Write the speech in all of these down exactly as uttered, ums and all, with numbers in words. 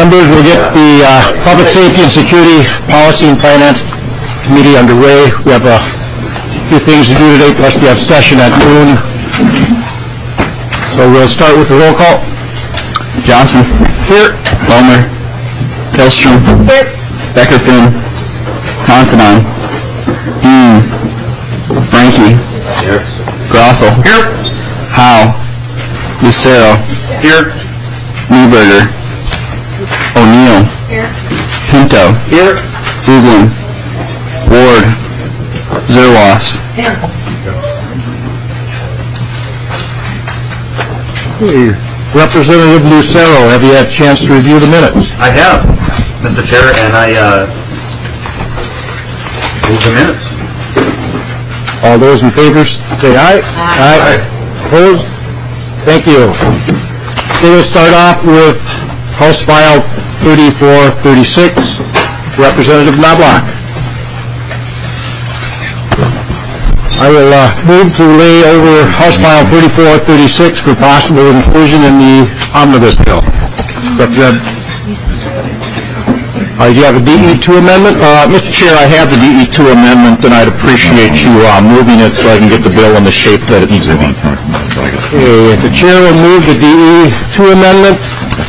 Members, we'll get the uh, Public Safety and Security Policy and Finance Committee underway. We have a few things to do today, plus we have session at noon. So we'll start with the roll call. Johnson. Here. Lomer. Hillstrom. Here. Beckerfin. Considine. Dean. Frankie. Here. Grossel. Here. Howe. Lucero. Here. Neuberger. O'Neill. Here. Pinto. Here. Duglin. Ward. Zerwas. Here. Hey, Representative Lucero, have you had a chance to review the minutes? I have, Mister Chair, and I uh, move the minutes. All those in favor say aye. Aye. Aye. Opposed? Thank you. Okay, we'll start off with House File thirty-four thirty-six, Representative Knobloch. I will uh, move to lay over House File thirty-four thirty-six for possible inclusion in the omnibus bill. Representative. Uh, do you have a D E two amendment? Uh, Mister Chair, I have the D E two amendment, and I'd appreciate you uh, moving it so I can get the bill in the shape that it needs to be. Okay, the Chair will move the D E two amendment.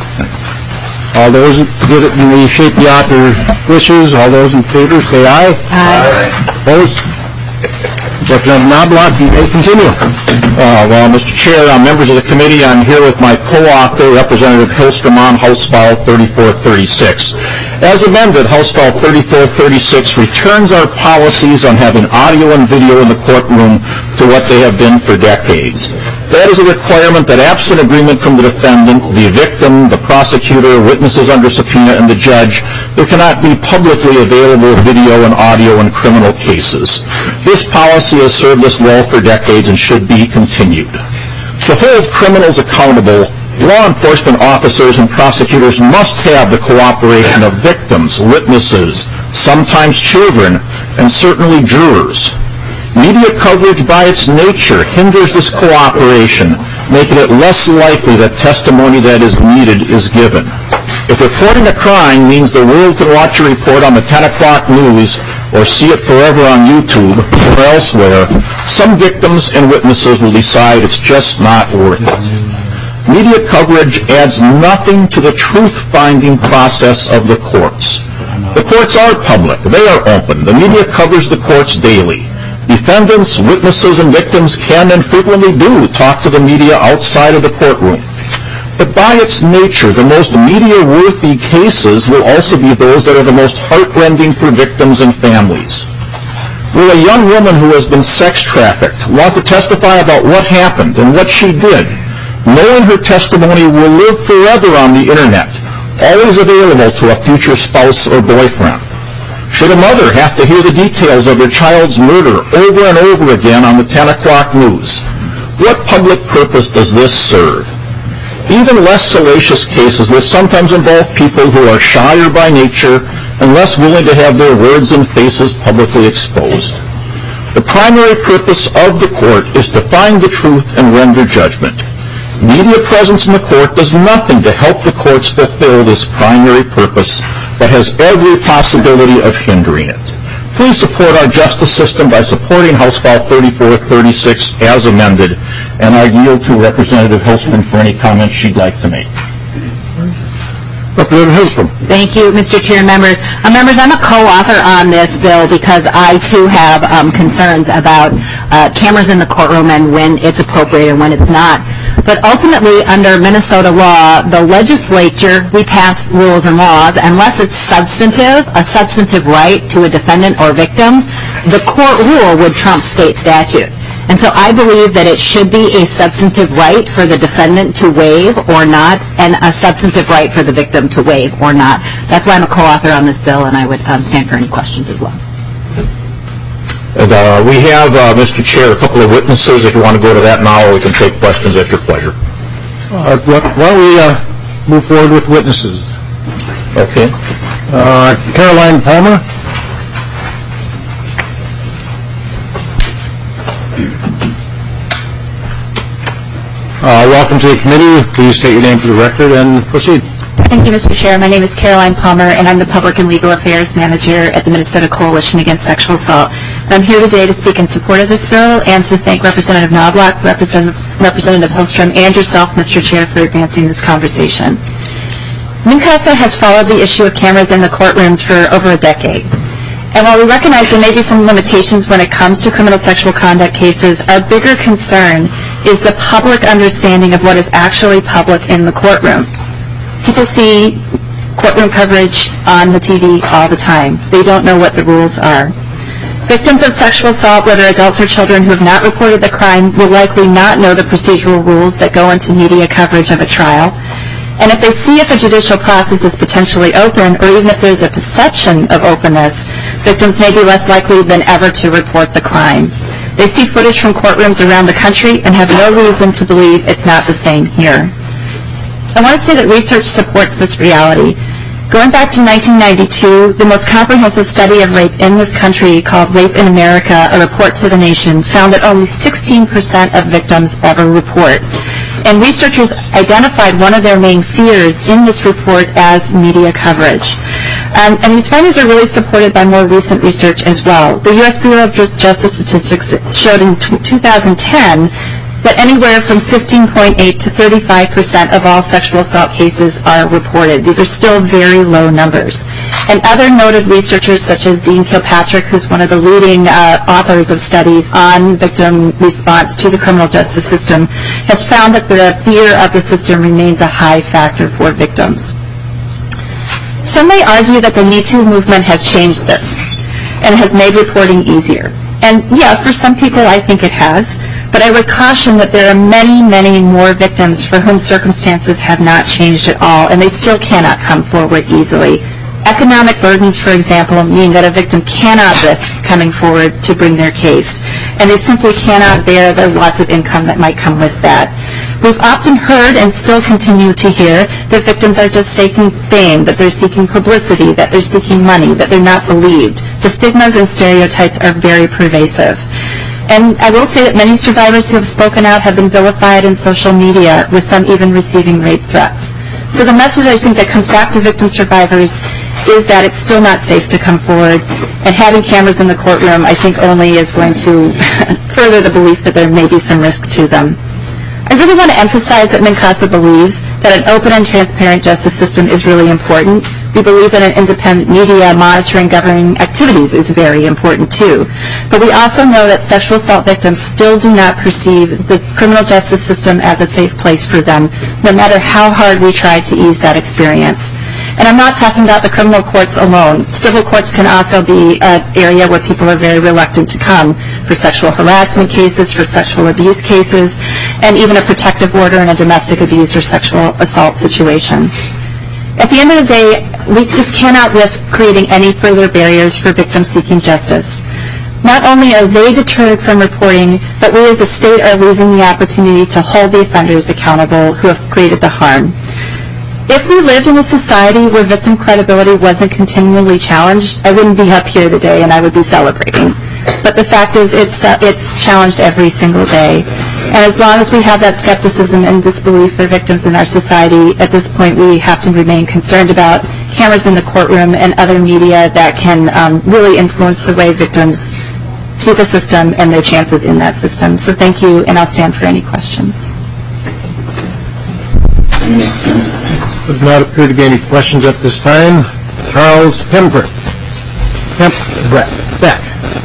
All those who get it in the shape the author wishes, all those in favor say aye. Aye. Opposed? Representative Knobloch, you may continue. Uh, well, Mister Chair, uh, members of the committee, I'm here with my co-author, Representative Hillstrom, on House File thirty-four thirty-six. As amended, House File thirty-four thirty-six returns our policies on having audio and video in the courtroom to what they have been for decades. That is a requirement that, absent agreement from the defendant, the victim, the prosecutor, witnesses under subpoena, and the judge, there cannot be publicly available video and audio in criminal cases. This policy has served us well for decades and should be continued. To hold criminals accountable, law enforcement officers and prosecutors must have the cooperation of victims, witnesses, sometimes children, and certainly jurors. Media coverage by its nature hinders this cooperation, making it less likely that testimony that is needed is given. If reporting a crime means the world can watch a report on the ten o'clock news or see it forever on YouTube or elsewhere, some victims and witnesses will decide it's just not worth it. Media coverage adds nothing to the truth-finding process of the courts. The courts are public. They are open. The media covers the courts daily. Defendants, witnesses, and victims can and frequently do talk to the media outside of the courtroom. But by its nature, the most media-worthy cases will also be those that are the most heartrending for victims and families. Will a young woman who has been sex trafficked want to testify about what happened and what she did, knowing her testimony will live forever on the internet, always available to a future spouse or boyfriend? Should a mother have to hear the details of her child's murder over and over again on the ten o'clock news? What public purpose does this serve? Even less salacious cases will sometimes involve people who are shyer by nature and less willing to have their words and faces publicly exposed. The primary purpose of the court is to find the truth and render judgment. Media presence in the court does nothing to help the courts fulfill this primary purpose, but has every possibility of hindering it. Please support our justice system by supporting House File thirty-four thirty-six as amended, and I yield to Representative Hillstrom for any comments she'd like to make. Representative Hillstrom. Thank you, Mister Chair, members. Uh, members, I'm a co-author on this bill because I, too, have um, concerns about uh, cameras in the courtroom and when it's appropriate and when it's not. But ultimately, under Minnesota law, the legislature, we pass rules and laws. Unless it's substantive, a substantive right to a defendant or victims, the court rule would trump state statute. And so I believe that it should be a substantive right for the defendant to waive or not, and a substantive right for the victim to waive or not. That's why I'm a co-author on this bill, and I would um, stand for any questions as well. And, uh, we have, uh, Mister Chair, a couple of witnesses. If you want to go to that now, or we can take questions at your pleasure. Uh, why don't we uh, move forward with witnesses? Okay. Uh, Caroline Palmer. Uh, welcome to the committee. Please state your name for the record and proceed. Thank you, Mister Chair. My name is Caroline Palmer, and I'm the Public and Legal Affairs Manager at the Minnesota Coalition Against Sexual Assault. And I'm here today to speak in support of this bill and to thank Representative Knobloch, Representative, Representative Hillstrom, and yourself, Mister Chair, for advancing this conversation. MnCASA has followed the issue of cameras in the courtrooms for over a decade. And while we recognize there may be some limitations when it comes to criminal sexual conduct cases, our bigger concern is the public understanding of what is actually public in the courtroom. People see courtroom coverage on the T V all the time. They don't know what the rules are. Victims of sexual assault, whether adults or children who have not reported the crime, will likely not know the procedural rules that go into media coverage of a trial. And if they see if a judicial process is potentially open, or even if there's a perception of openness, victims may be less likely than ever to report the crime. They see footage from courtrooms around the country and have no reason to believe it's not the same here. I want to say that research supports this reality. Going back to nineteen ninety-two, the most comprehensive study of rape in this country, called Rape in America, A Report to the Nation, found that only sixteen percent of victims ever report. And researchers identified one of their main fears in this report as media coverage. Um, and these findings are really supported by more recent research as well. The U S Bureau of Justice Statistics showed in two thousand ten that anywhere from fifteen point eight to thirty-five percent of all sexual assault cases are reported. These are still very low numbers. And other noted researchers, such as Dean Kilpatrick, who's one of the leading uh, authors of studies on victim response to the criminal justice system, has found that the fear of the system remains a high factor for victims. Some may argue that the Me Too movement has changed this and has made reporting easier. And yeah, for some people I think it has. But I would caution that there are many, many more victims for whom circumstances have not changed at all, and they still cannot come forward easily. Economic burdens, for example, mean that a victim cannot risk coming forward to bring their case, and they simply cannot bear the loss of income that might come with that. We've often heard and still continue to hear that victims are just seeking fame, that they're seeking publicity, that they're seeking money, that they're not believed. The stigmas and stereotypes are very pervasive. And I will say that many survivors who have spoken out have been vilified in social media, with some even receiving rape threats. So the message I think that comes back to victim survivors is that it's still not safe to come forward, and having cameras in the courtroom I think only is going to further the belief that there may be some risk to them. I really want to emphasize that MnCASA believes that an open and transparent justice system is really important. We believe that an independent media monitoring governing activities is very important too. But we also know that sexual assault victims still do not perceive the criminal justice system as a safe place for them, no matter how hard we try to ease that experience. And I'm not talking about the criminal courts alone. Civil courts can also be an area where people are very reluctant to come for sexual harassment cases, for sexual abuse cases, and even a protective order in a domestic abuse or sexual assault situation. At the end of the day, we just cannot risk creating any further barriers for victims seeking justice. Not only are they deterred from reporting, but we as a state are losing the opportunity to hold the offenders accountable who have created the harm. If we lived in a society where victim credibility wasn't continually challenged, I wouldn't be up here today and I would be celebrating. But the fact is, it's, uh, it's challenged every single day. And as long as we have that skepticism and disbelief for victims in our society, at this point we have to remain concerned about cameras in the courtroom and other media that can um, really influence the way victims see the system and their chances in that system. So thank you, and I'll stand for any questions. Does not appear to be any questions at this time. Charles Hempbrett. Hempbrett. Beck.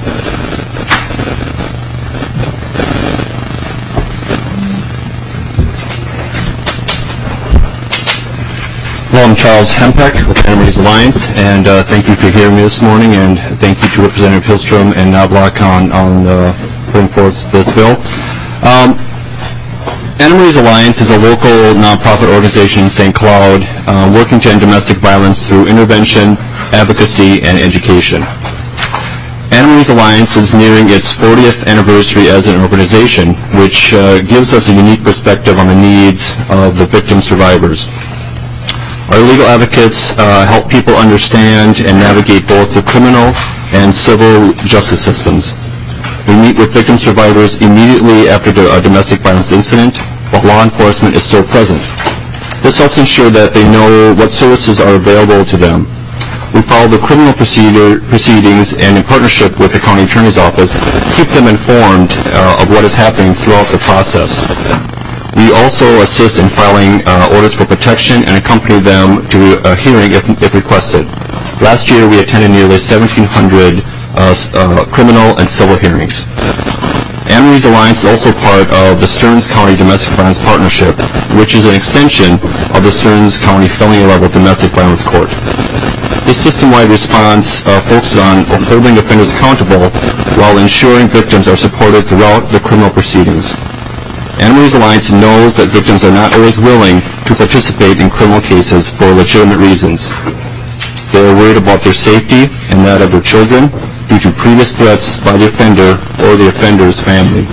Hello, I'm Charles Hempeck with Enemies Alliance, and uh, thank you for hearing me this morning, and thank you to Representative Hillstrom and Knobloch on, on uh, putting forth this bill. Um, Enemies Alliance is a local nonprofit organization in Saint Cloud uh, working to end domestic violence through intervention, advocacy, and education. Enemies Alliance is nearing its fortieth anniversary as an organization, which uh, gives us a unique perspective on the needs of the victim survivors. Our legal advocates uh, help people understand and navigate both the criminal and civil justice systems. We meet with victim survivors immediately after a domestic violence incident, while law enforcement is still present. This helps ensure that they know what services are available to them. We follow the criminal procedure, proceedings and in partnership with the County Attorney's Office, keep them informed uh, of what is happening throughout the process. We also assist in filing uh, orders for protection and accompany them to a hearing if, if requested. Last year, we attended nearly seventeen hundred uh, uh, criminal and civil hearings. Anne Marie's Alliance is also part of the Stearns County Domestic Violence Partnership, which is an extension of the Stearns County Felony Level Domestic Violence Court. This system-wide response uh, focuses on holding offenders accountable while ensuring victims are supported throughout the criminal proceedings. Anne Marie's Alliance knows that victims are not always willing to participate in criminal cases for legitimate reasons. They are worried about their safety and that of their children due to previous threats by the offender or the offender's family.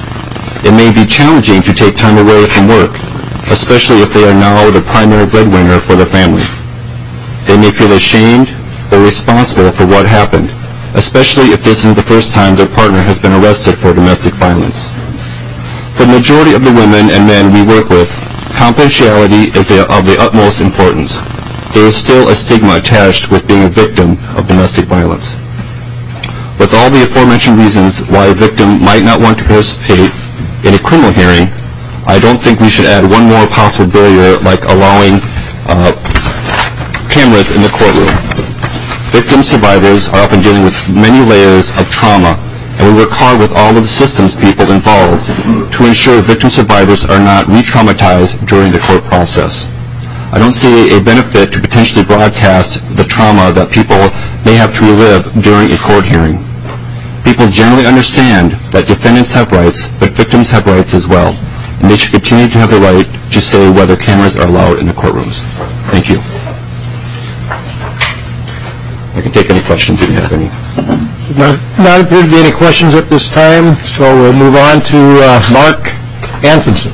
It may be challenging to take time away from work, especially if they are now the primary breadwinner for the family. They may feel ashamed or responsible for what happened, especially if this isn't the first time their partner has been arrested for domestic violence. For the majority of the women and men we work with, confidentiality is of the utmost importance. There is still a stigma attached with being a victim of domestic violence. With all the aforementioned reasons why a victim might not want to participate in a criminal hearing, I don't think we should add one more possible barrier like allowing uh, cameras in the courtroom. Victim survivors are often dealing with many layers of trauma, and we work hard with all of the systems people involved to ensure victim survivors are not re-traumatized during the court process. I don't see a benefit to potentially broadcast the trauma that people may have to relive during a court hearing. People generally understand that defendants have rights, but victims have rights as well, and they should continue to have the right to say whether cameras are allowed in the courtrooms. Thank you. I can take any questions if you have any. Not, not appear to be any questions at this time, so we'll move on to uh, Mark Anfinson.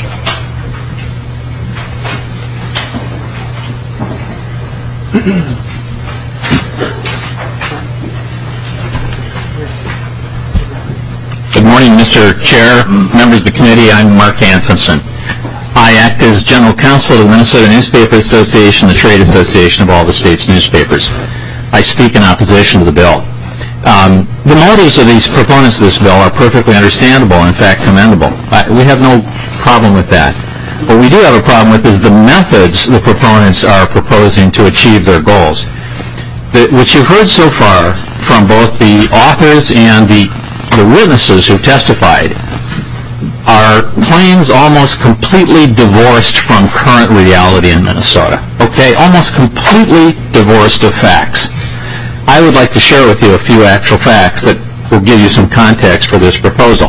Good morning, Mister Chair, members of the committee. I'm Mark Anfinson. I act as General Counsel of the Minnesota Newspaper Association, the trade association of all the state's newspapers. I speak in opposition to the bill. Um, the motives of these proponents of this bill are perfectly understandable, in fact commendable. I, we have no problem with that. What we do have a problem with is the methods the proponents are proposing to achieve their goals. The, what you've heard so far from both the authors and the, the witnesses who testified are claims almost completely divorced from current reality in Minnesota. Okay, almost completely divorced of facts. I would like to share with you a few actual facts that will give you some context for this proposal.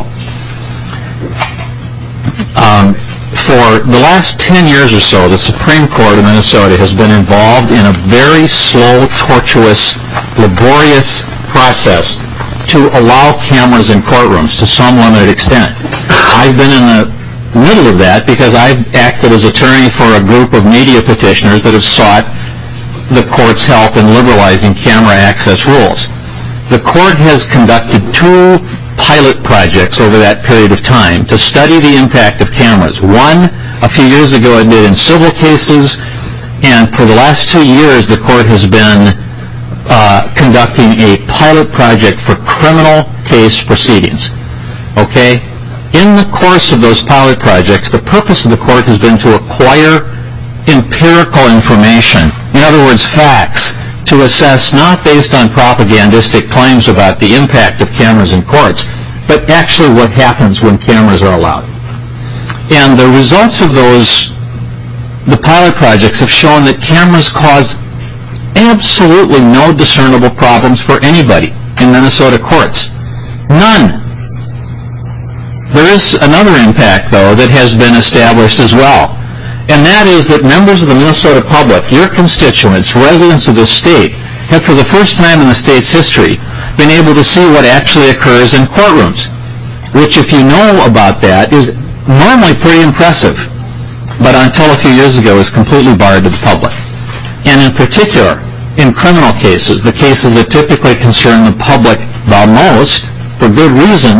Um, for the last ten years or so, the Supreme Court of Minnesota has been involved in a very slow, tortuous, laborious process to allow cameras in courtrooms to some limited extent. I've been in the middle of that because I've acted as attorney for a group of media petitioners that have sought the court's help in liberalizing camera access rules. The court has conducted two pilot projects over that period of time to study the impact of cameras. One, a few years ago, it did in civil cases, and for the last two years, the court has been uh, conducting a pilot project for criminal case proceedings. Okay? In the course of those pilot projects, the purpose of the court has been to acquire empirical information, in other words, facts, to assess not based on propagandistic claims about the impact of cameras in courts, but actually what happens when cameras are allowed. And the results of those, the pilot projects have shown that cameras cause absolutely no discernible problems for anybody in Minnesota courts. None. There is another impact, though, that has been established as well. And that is that members of the Minnesota public, your constituents, residents of the state, have for the first time in the state's history been able to see what actually occurs in courtrooms, which, if you know about that, is normally pretty impressive, but until a few years ago was completely barred to the public. And in particular, in criminal cases, the cases that typically concern the public the most, for good reason,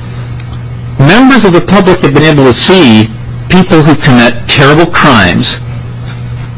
members of the public have been able to see people who commit terrible crimes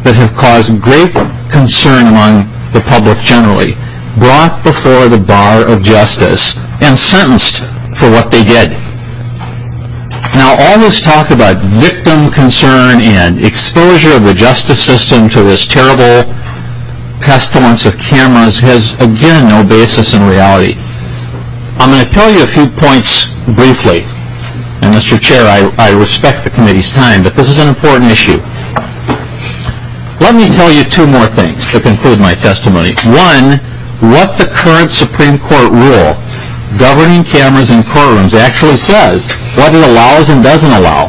that have caused great concern among the public generally, brought before the bar of justice and sentenced for what they did. Now, all this talk about victim concern and exposure of the justice system to this terrible pestilence of cameras has, again, no basis in reality. I'm going to tell you a few points briefly. And, Mister Chair, I, I respect the committee's time, but this is an important issue. Let me tell you two more things to conclude my testimony. One, what the current Supreme Court rule governing cameras in courtrooms actually says, what it allows and doesn't allow,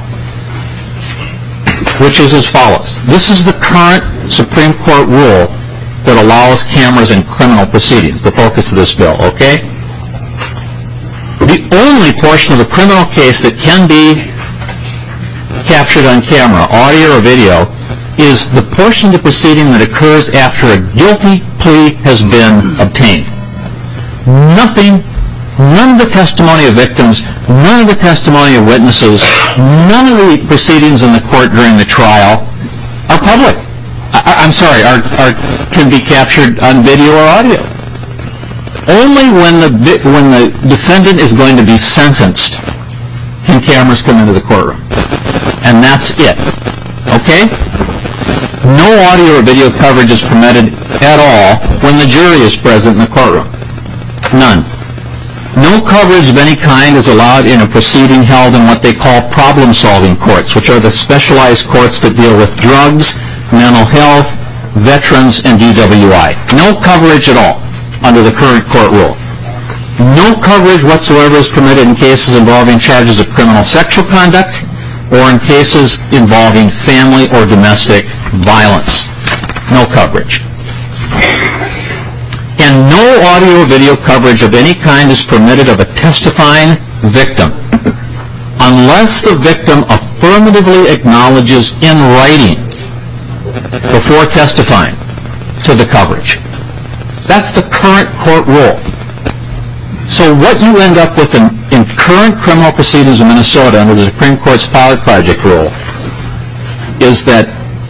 which is as follows. This is the current Supreme Court rule that allows cameras in criminal proceedings, the focus of this bill, okay? The only portion of the criminal case that can be captured on camera, audio or video, is the portion of the proceeding that occurs after a guilty plea has been obtained. Nothing, none of the testimony of victims, none of the testimony of witnesses, none of the proceedings in the court during the trial are public. I, I'm sorry, are, are, can be captured on video or audio. Only when the, when the defendant is going to be sentenced can cameras come into the courtroom. And that's it. Okay? No audio or video coverage is permitted at all when the jury is present in the courtroom. None. No coverage of any kind is allowed in a proceeding held in what they call problem-solving courts, which are the specialized courts that deal with drugs, mental health, veterans, and D W I. No coverage at all under the current court rule. No coverage whatsoever is permitted in cases involving charges of criminal sexual conduct or in cases involving family or domestic violence. No coverage. And no audio or video coverage of any kind is permitted of a testifying victim unless the victim affirmatively acknowledges in writing before testifying to the coverage. That's the current court rule. So what you end up with in, in current criminal proceedings in Minnesota under the Supreme Court's pilot project rule is that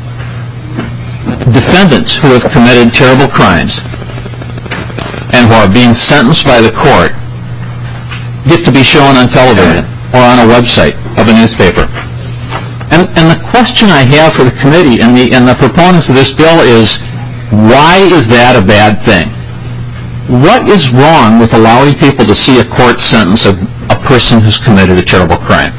defendants who have committed terrible crimes and who are being sentenced by the court get to be shown on television or on a website of a newspaper. And, and the question I have for the committee and the, and the proponents of this bill is, why is that a bad thing? What is wrong with allowing people to see a court sentence of a person who's committed a terrible crime?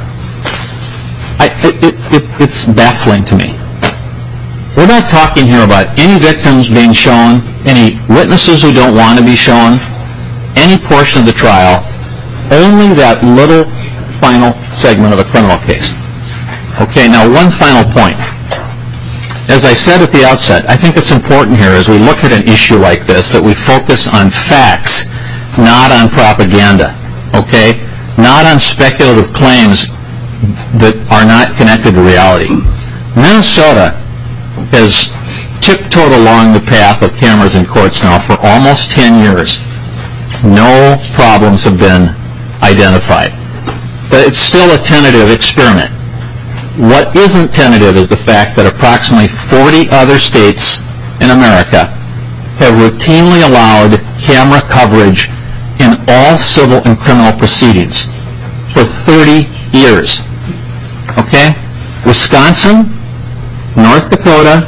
I, it, it, it's baffling to me. We're not talking here about any victims being shown, any witnesses who don't want to be shown, any portion of the trial, only that little final segment of a criminal case. Okay, now one final point. As I said at the outset, I think it's important here as we look at an issue like this that we focus on facts, not on propaganda, okay? Not on speculative claims that are not connected to reality. Minnesota has tiptoed along the path of cameras in courts now for almost ten years. No problems have been identified. But it's still a tentative experiment. What isn't tentative is the fact that approximately forty other states in America have routinely allowed camera coverage in all civil and criminal proceedings for thirty years. Okay? Wisconsin, North Dakota,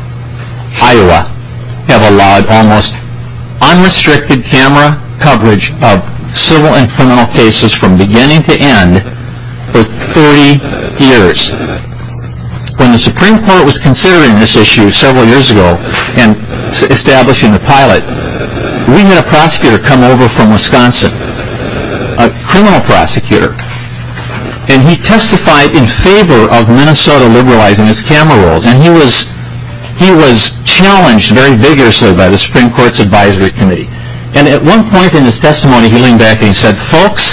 Iowa have allowed almost unrestricted camera coverage of civil and criminal cases from beginning to end for thirty years. When the Supreme Court was considering this issue several years ago and establishing the pilot, we had a prosecutor come over from Wisconsin, a criminal prosecutor, and he testified in favor of Minnesota liberalizing its camera rules, and he was he was challenged very vigorously by the Supreme Court's advisory committee. And at one point in his testimony, he leaned back and he said, "Folks,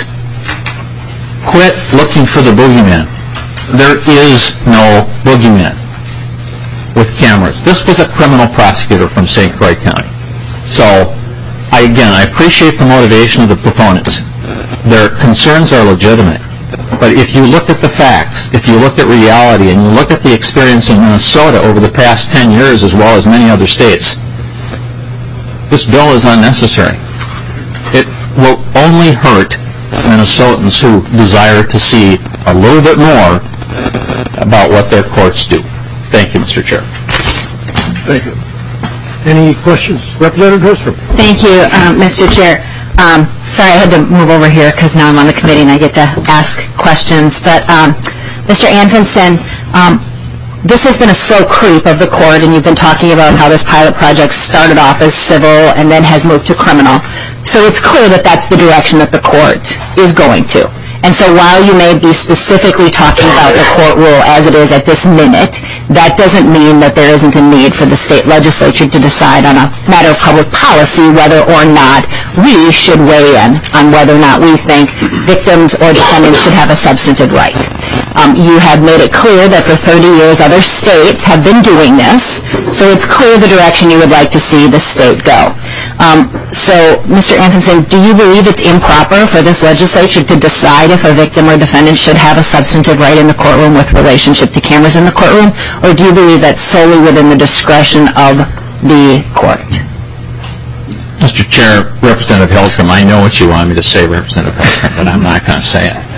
quit looking for the boogeyman. There is no boogeyman with cameras." This was a criminal prosecutor from Saint Croix County. So, I, again, I appreciate the motivation of the proponents. Their concerns are legitimate. But if you look at the facts, if you look at reality, and you look at the experience in Minnesota over the past ten years as well as many other states, this bill is unnecessary. It will only hurt Minnesotans who desire to see a little bit more about what their courts do. Thank you, Mister Chair. Thank you. Any questions? Representative Hilstrom. Thank you, um, Mister Chair. Um, sorry, I had to move over here because now I'm on the committee and I get to ask questions. But um, Mister Anfinson, um, this has been a slow creep of the court, and you've been talking about how this pilot project started off as civil and then has moved to criminal. So it's clear that that's the direction that the court is going to. And so while you may be specifically talking about the court rule as it is at this minute, that doesn't mean that there isn't a need for the state legislature to decide on a matter of public policy whether or not we should weigh in on whether or not we think victims or defendants should have a substantive right. Um, you have made it clear that for thirty years other states have been doing this, so it's clear the direction you would like to see the state go. Um, so, Mister Anfinson, do you believe it's improper for this legislature to decide if a victim or defendant should have a substantive right in the courtroom with relationship to cameras in the courtroom, or do you believe that's solely within the discretion of the court? Mister Chair, Representative Hilstrom, I know what you want me to say, Representative Hilstrom, but I'm not going to say it.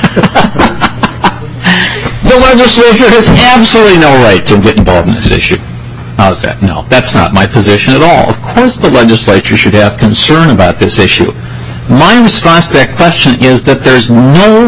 The legislature has absolutely no right to get involved in this issue. How's that? No, that's not my position at all. Of course the legislature should have concern about this issue. My response to that question is that there's no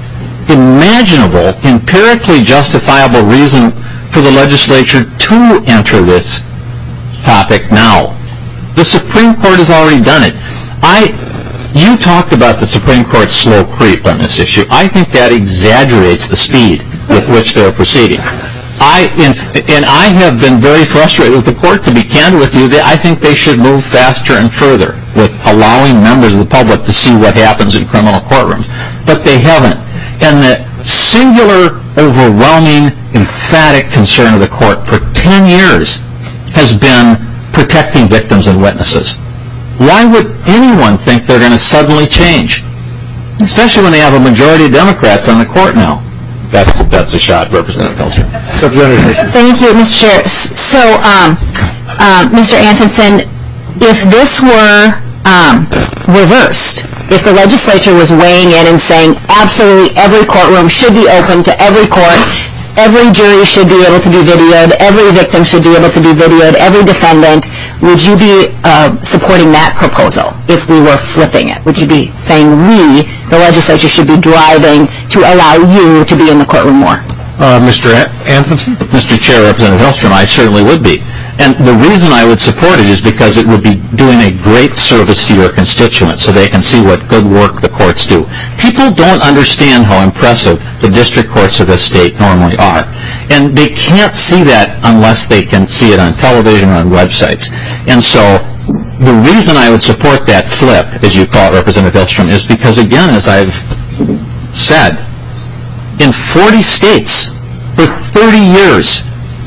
imaginable, empirically justifiable reason for the legislature to enter this topic now. The Supreme Court has already done it. I, you talked about the Supreme Court's slow creep on this issue. I think that exaggerates the speed with which they're proceeding. I, in, and I have been very frustrated with the court, to be candid with you. They, I think they should move faster and further with allowing members of the public to see what happens in criminal courtrooms. But they haven't. And the singular, overwhelming, emphatic concern of the court for ten years has been protecting victims and witnesses. Why would anyone think they're going to suddenly change? Especially when they have a majority of Democrats on the court now. That's, that's a shot, Representative Hilstrom. Thank you, Mister Chair. So, um, uh, Mister Anfinson, if this were um, reversed, if the legislature was weighing in and saying absolutely every courtroom should be open to every court, every jury should be able to be videoed, every victim should be able to be videoed, every defendant, would you be uh, supporting that proposal if we were flipping it? Would you be saying we, the legislature, should be driving to allow you to be in the courtroom more? Uh, Mister Anfinson? Mister Chair, Representative Hilstrom, I certainly would be. And the reason I would support it is because it would be doing a great service to your constituents so they can see what good work the courts do. People don't understand how impressive the district courts of this state normally are. And they can't see that unless they can see it on television or on websites. And so the reason I would support that flip, as you call it, Representative Hilstrom, is because, again, as I've said, in forty states for thirty years,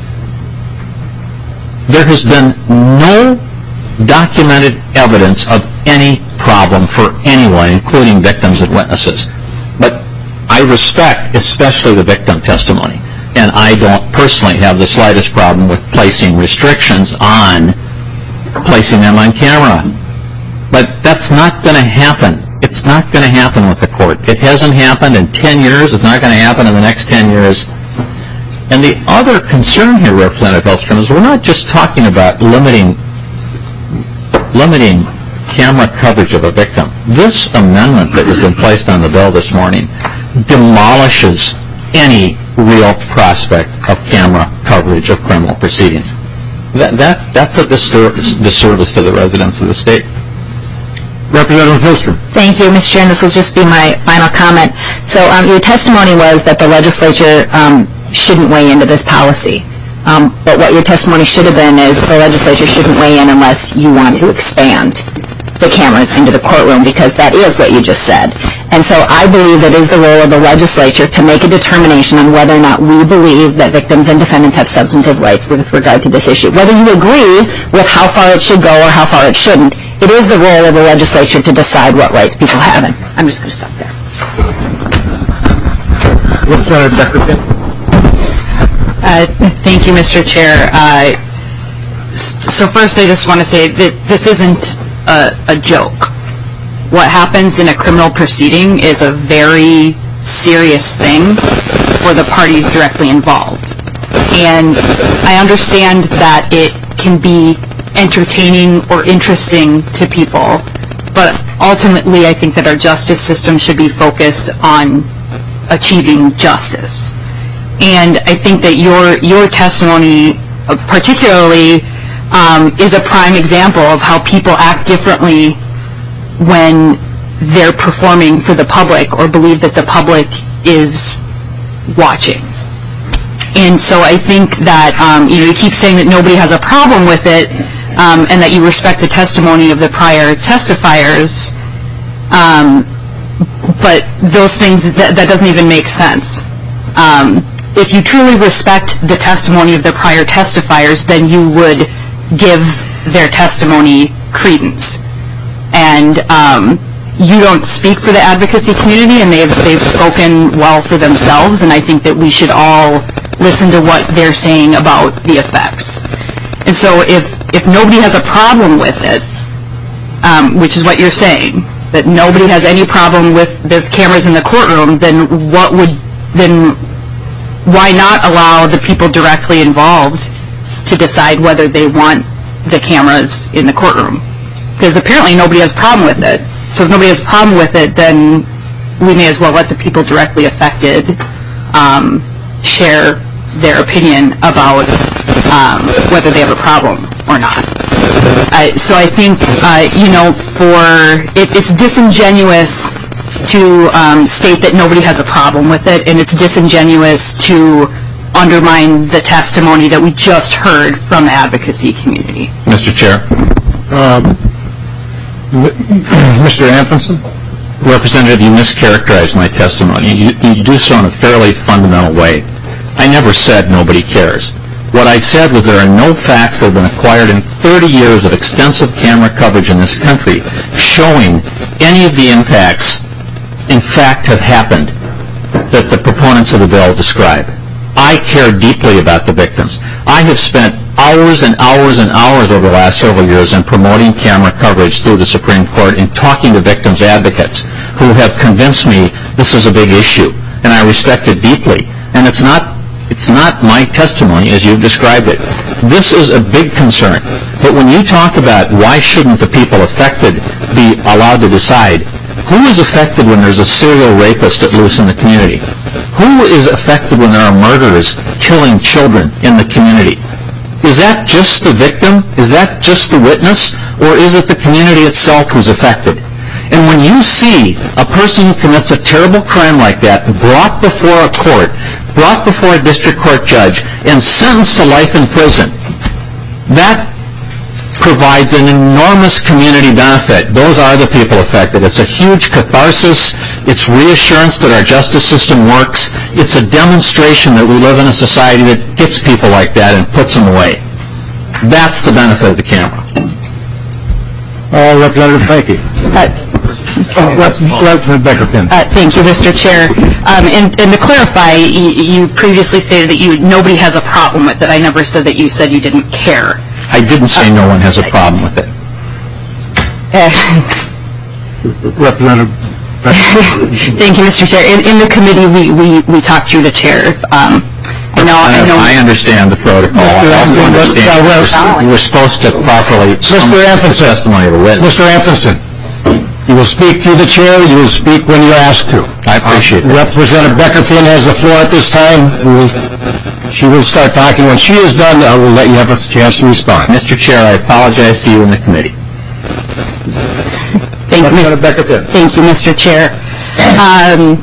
there has been no documented evidence of any problem for anyone, including victims and witnesses. But I respect especially the victim testimony, and I don't personally have the slightest problem with placing restrictions on placing them on camera. But that's not going to happen. It's not going to happen with the court. It hasn't happened in ten years. It's not going to happen in the next ten years. And the other concern here, Representative Hilstrom, is we're not just talking about limiting limiting camera coverage of a victim. This amendment that has been placed on the bill this morning demolishes any real prospect of camera coverage of criminal proceedings. That, that, that's a disservice, disservice to the residents of the state. Representative Hilstrom. Thank you, Mister Chair. This will just be my final comment. So um, your testimony was that the legislature um, shouldn't weigh into this policy. Um, but what your testimony should have been is the legislature shouldn't weigh in unless you want to expand the cameras into the courtroom, because that is what you just said. And so I believe it is the role of the legislature to make a determination on whether or not we believe that victims and defendants have substantive rights with regard to this issue. Whether you agree with how far it should go or how far it shouldn't, it is the role of the legislature to decide what rights people have. And I'm just going to stop there. Representative Beckerfield. Uh, thank you, Mister Chair. Uh, so first, I just want to say that this isn't a, a joke. What happens in a criminal proceeding is a very serious thing for the parties directly involved. And I understand that it can be entertaining or interesting to people, but ultimately I think that our justice system should be focused on achieving justice. And I think that your your testimony particularly um, is a prime example of how people act differently when they're performing for the public or believe that the public is watching. And so I think that um, you know, you keep saying that nobody has a problem with it, um, and that you respect the testimony of the prior testifiers, um, but those things, that, that doesn't even make sense. Um, if you truly respect the testimony of the prior testifiers, then you would give their testimony credence. And um, you don't speak for the advocacy community, and they've, they've spoken well for themselves, and I think that we should all listen to what they're saying about the effects. And so if, if nobody has a problem with it, um, which is what you're saying, that nobody has any problem with the cameras in the courtroom, then what would, then why not allow the people directly involved to decide whether they want the cameras in the courtroom? Because apparently nobody has a problem with it. So if nobody has a problem with it, then we may as well let the people directly affected um, share their opinion about um, whether they have a problem or not. Uh, so I think, uh, you know, for it, it's disingenuous to um, state that nobody has a problem with it, and it's disingenuous to undermine the testimony that we just heard from the advocacy community. Mister Chair. Um, Mister Anfinson? Representative, you mischaracterized my testimony. You, you do so in a fairly fundamental way. I never said nobody cares. What I said was there are no facts that have been acquired in thirty years of extensive camera coverage in this country showing any of the impacts, in fact, have happened that the proponents of the bill describe. I care deeply about the victims. I have spent hours and hours and hours over the last several years in promoting camera coverage through the Supreme Court and talking to victims advocates who have convinced me this is a big issue, and I respect it deeply. And it's not It's not my testimony as you've described it. This is a big concern. But when you talk about why shouldn't the people affected be allowed to decide, who is affected when there's a serial rapist at loose in the community? Who is affected when there are murderers killing children in the community? Is that just the victim? Is that just the witness? Or is it the community itself who's affected? And when you see a person who commits a terrible crime like that brought before a court, brought before a district court judge, and sentenced to life in prison, that provides an enormous community benefit. Those are the people affected. It's a huge catharsis. It's reassurance that our justice system works. It's a demonstration that we live in a society that gets people like that and puts them away. That's the benefit of the camera. Uh, Representative, thank you. Uh, Uh, Representative Beckerfield. Uh, thank you, Mister Chair. Um, and, and to clarify, you, you previously stated that you nobody has a problem with it. I never said that you said you didn't care. I didn't say uh, no one has a problem with it. Uh, Representative Beckerfield. Thank you, Mister Chair. In, in the committee, we, we, we talked through the chair. Um, I know, I know. I understand the protocol. I also understand we're, we're supposed to properly Mister Anfinson. Testimony of a witness. Mister Anfinson. You will speak through the chair. You will speak when you're asked to. I appreciate uh, that. Representative Beckerfield has the floor at this time. We will, she will start talking. When she is done, I will let you have a chance to respond. Mister Chair, I apologize to you and the committee. Thank you, Mister Beckerfield. Thank you, Mister Chair. Um,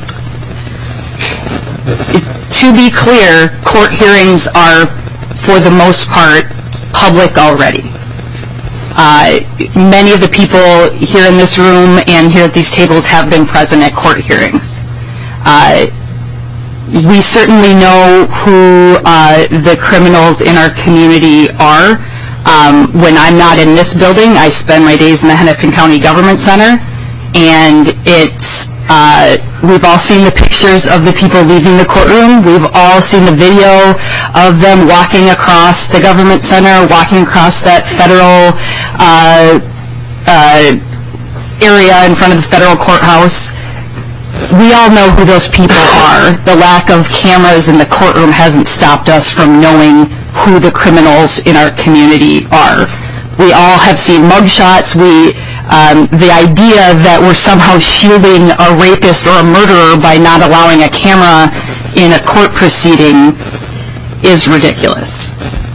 to be clear, court hearings are, for the most part, public already. Uh, many of the people here in this room and here at these tables have been present at court hearings. Uh, we certainly know who uh, the criminals in our community are. Um, when I'm not in this building, I spend my days in the Hennepin County Government Center, and it's, uh, we've all seen the pictures of the people leaving the courtroom. We've all seen the video of them walking across the government center, walking across that federal uh, uh, area in front of the federal courthouse. We all know who those people are. The lack of cameras in the courtroom hasn't stopped us from knowing who the criminals in our community are. We all have seen mugshots. We, um, the idea that we're somehow shielding a rapist or a murderer by not allowing a camera in a court proceeding is ridiculous.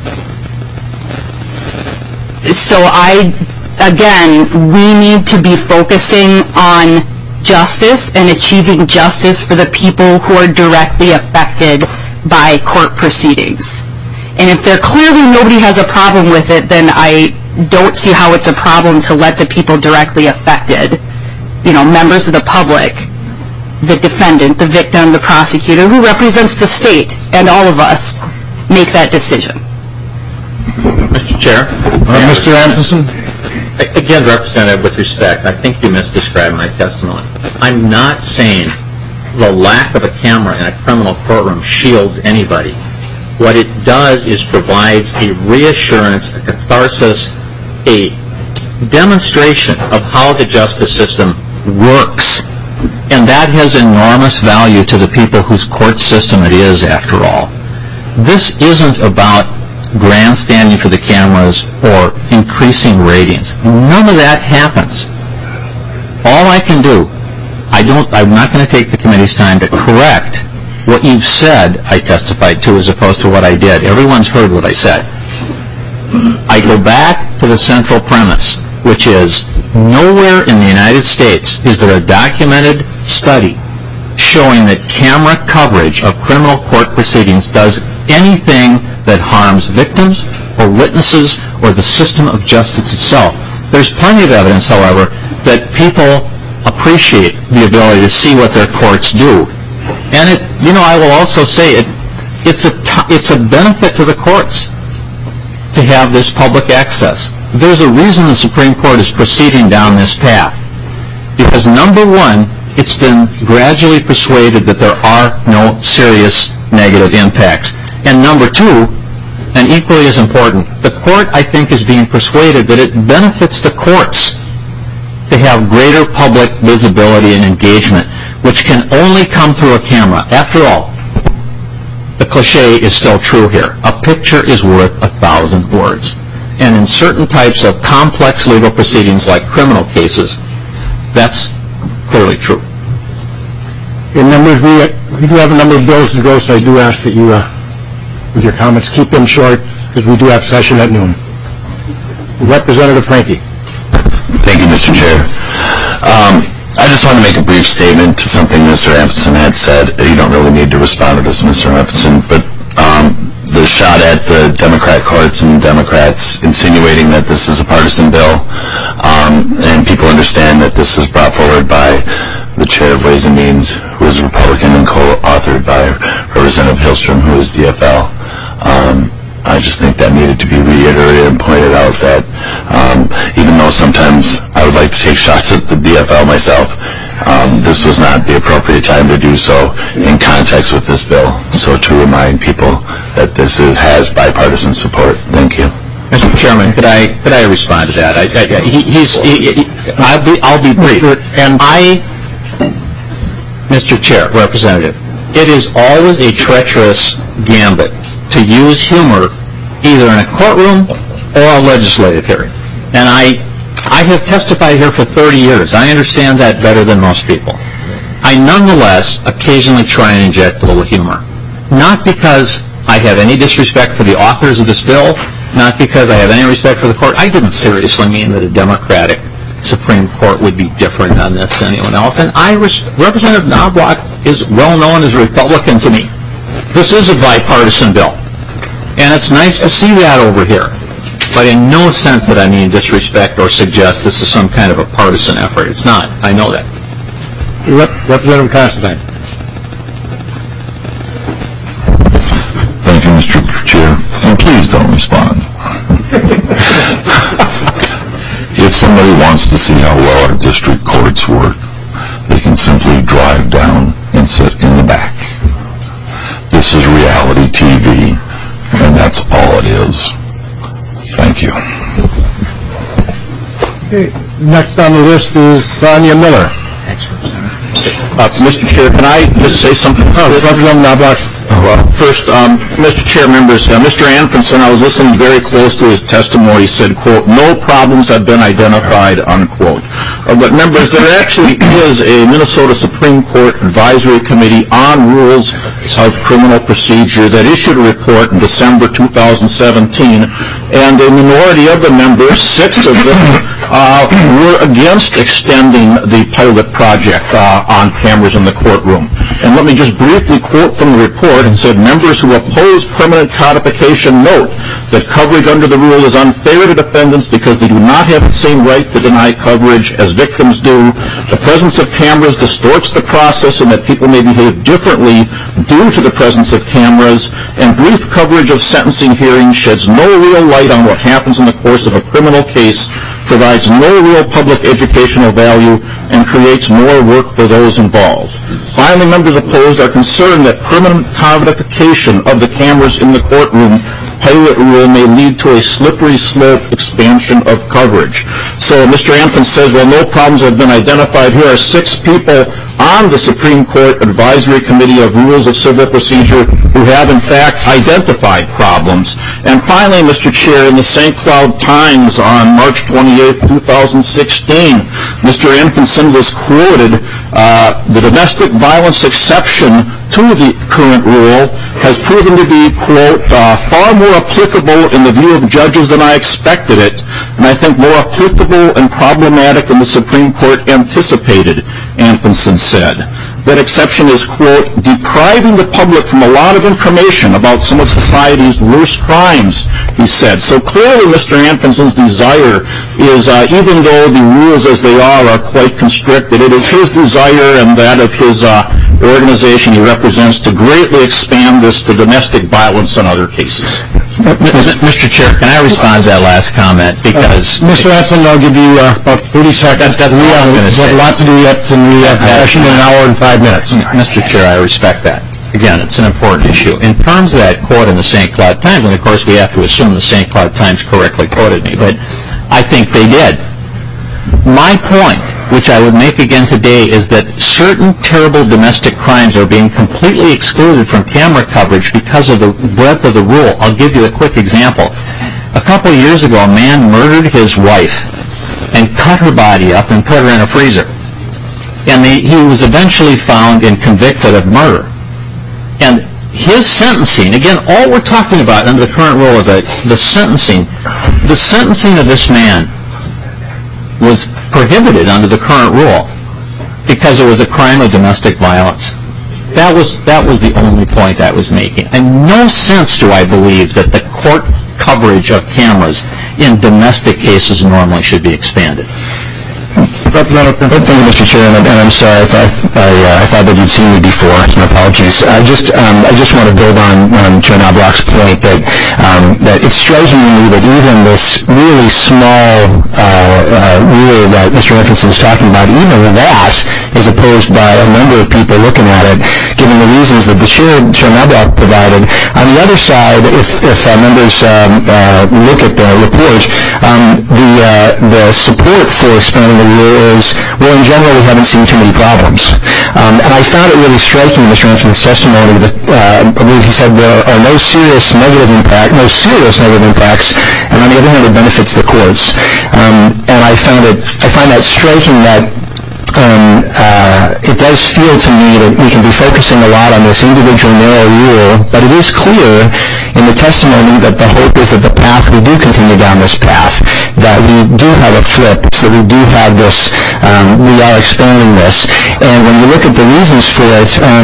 So I, again, we need to be focusing on justice and achieving justice for the people who are directly affected by court proceedings. And if there clearly nobody has a problem with it, then I don't see how it's a problem to let the people directly affected, you know, members of the public, the defendant, the victim, the prosecutor, who represents the state and all of us, make that decision. Mister Chair? Uh, Mister Anderson? Again, Representative, with respect, I think you misdescribed my testimony. I'm not saying the lack of a camera in a criminal courtroom shields anybody. What it does is provides a reassurance, a catharsis, a demonstration of how the justice system works. And that has enormous value to the people whose court system it is, after all. This isn't about grandstanding for the cameras or increasing ratings. None of that happens. All I can do, I don't, I'm not going to take the committee's time to correct what you've said I testified to as opposed to what I did. Everyone's heard what I said. I go back to the central premise, which is nowhere in the United States is there a documented study showing that camera coverage of criminal court proceedings does anything that harms victims or witnesses or the system of justice itself. There's plenty of evidence, however, that people appreciate the ability to see what their courts do. And it, you know, I will also say it, it's a t- it's a benefit to the courts to have this public access. There's a reason the Supreme Court is proceeding down this path. Because number one, it's been gradually persuaded that there are no serious negative impacts. And number two, and equally as important, the court, I think, is being persuaded that it benefits the courts to have greater public visibility and engagement, which can only come through a camera. After all, the cliche is still true here. A picture is worth a thousand words. And in certain types of complex legal proceedings like criminal cases, that's clearly true. In numbers, we, we do have a number of bills to go, so I do ask that you, uh, with your comments, keep them short, because we do have session at noon. Representative Franke. Thank you, Mister Chair. Um, I just want to make a brief statement to something Mister Ampson had said. You don't really need to respond to this, Mister Ampson, but um, the shot at the Democrat courts and Democrats insinuating that this is a partisan bill, um, and people understand that this is brought forward by the chair of Ways and Means, who is Republican, and co-authored by Representative Hillstrom, who is D F L. Um, I just think that needed to be reiterated and pointed out that um, even though sometimes I would like to take shots at the D F L myself, um, this was not the appropriate time to do so in context with this bill. So to remind people that this is, has bipartisan support. Thank you. Mister Chairman, could I could I respond to that? I, I, he, he's, he, he, I'll be I'll be brief. And I, Mister Chair, Representative, it is always a treacherous gambit to use humor either in a courtroom or a legislative hearing. And I, I have testified here for thirty years. I understand that better than most people. I nonetheless occasionally try and inject a little humor. Not because I have any disrespect for the authors of this bill, not because I have any respect for the court. I didn't seriously mean that a Democratic Supreme Court would be different on this than anyone else. And I, Representative Knobloch is well known as a Republican to me. This is a bipartisan bill. And it's nice to see that over here. But in no sense that I mean disrespect or suggest this is some kind of a partisan effort. It's not. I know that. Rep- Representative Constantine. Thank you, Mister Chair. And please don't respond. It's somebody wants to see how well our district courts work, they can simply drive down and sit in the back. This is reality T V, and that's all it is. Thank you. Okay. Next on the list is Sonia Miller. Uh, Mister Chair, can I just say something? Oh, Representative Knobloch. Well, first, um, Mister Chair, members, uh, Mister Anfinson, I was listening very close to his testimony. He said, quote, no problems have been identified, unquote. Uh, but members, there actually is a Minnesota Supreme Court Advisory Committee on Rules of Criminal Procedure that issued a report in December two thousand seventeen, and a minority of the members, six of them, uh, were against extending the pilot project uh, on cameras in the courtroom. And let me just briefly quote from the report. It said, members who oppose permanent codification note that coverage under the rule is unfair to defendants because they do not have the same right to deny coverage as victims do. The presence of cameras distorts the process in that people may behave differently due to the presence of cameras, and brief coverage of sentencing hearings sheds no real light on what happens in the course of a criminal case, provides no real public educational value, and creates more work for those involved. Finally, members opposed are concerned that permanent codification of the cameras in the courtroom pilot rule may lead to a slippery slope expansion of coverage. So Mister Anthony says, well, no problems have been identified. Here are six people on the Supreme Court Advisory Committee of Rules of Civil Procedure who have, in fact, identified problems. And finally, Mister Chair, in the Saint Cloud Times on March twenty-eighth, two thousand sixteen, Mister Anfinson was quoted, uh, the domestic violence exception to the current rule has proven to be, quote, uh, far more applicable in the view of judges than I expected it, and I think more applicable and problematic than the Supreme Court anticipated, Anfinson said. That exception is, quote, depriving the public from a lot of information about some of society's worst crimes, he said. So clearly Mister Anfinson's desire is, uh, even though the rules as they are are quite constricted, it is his desire and that of his uh, organization he represents to greatly expand this to domestic violence and other cases. Mister Chair, can I respond to that last comment? Because uh, Mister Anson, I'll give you uh, about thirty seconds. That's, that's we have, I'm have a lot to do yet, and we have session in an hour and five minutes. Mister Chair, I respect that. Again, it's an important issue. In terms of that quote in the Saint Cloud Times, and of course we have to assume the Saint Cloud Times correctly quoted me, but I think they did. My point, which I would make again today, is that certain terrible domestic crimes are being completely excluded from camera coverage because of the breadth of the rule. I'll give you a quick example. A couple of years ago, a man murdered his wife and cut her body up and put her in a freezer. And the, he was eventually found and convicted of murder. And his sentencing, again, all we're talking about under the current rule is that the sentencing, the sentencing of this man was prohibited under the current rule because it was a crime of domestic violence. That was that was the only point I was making. In no sense do I believe that the court coverage of cameras in domestic cases normally should be expanded. Thank you, Mister Chair, and I'm sorry if I, I, uh, I thought that you'd seen me before. My apologies. I just um, I just want to build on um, Chair Knobloch's point that um, that it's striking to me that even this really small uh, uh, rule that Mister Anfinson is talking about, even that is opposed by a number of people looking at it, given the reasons that the Chair, Chair Knobloch provided. On the other side, if, if uh, members um, uh, look at the report, um, the uh, the support for expanding the rule is, well, in general, we haven't seen too many problems. Um, and I found it really striking in Mister Anfinson's testimony that uh, I believe he said there are no serious negative impact, no serious negative impacts, and on the other hand, it benefits the courts. Um, and I found it, I find that striking that Um, uh, it does feel to me that we can be focusing a lot on this individual narrow rule, but it is clear in the testimony that the hope is that the path, we do continue down this path, that we do have a flip, so we do have this, um, we are expanding this. And when you look at the reasons for it, um,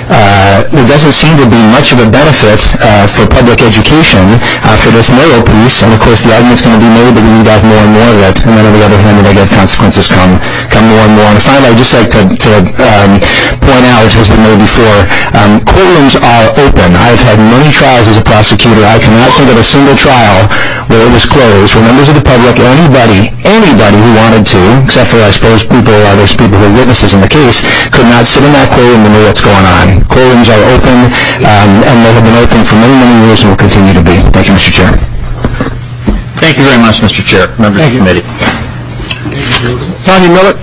uh, there doesn't seem to be much of a benefit uh, for public education uh, for this narrow piece, and of course the argument's going to be made that we need to have more and more of it, and then on the other hand, the negative consequences come come more and more. And finally, I'd just like to, to um, point out, as has been made before, um, courtrooms are open. I've had many trials as a prosecutor. I cannot think of a single trial where it was closed, where members of the public, or anybody, anybody who wanted to, except for, I suppose, people, uh, there's people who are witnesses in the case, could not sit in that courtroom and know what's going on. Courtrooms are open, um, and they have been open for many, many years and will continue to be. Thank you, Mister Chair. Thank you very much, Mister Chair, members of the committee. Tanya Millett.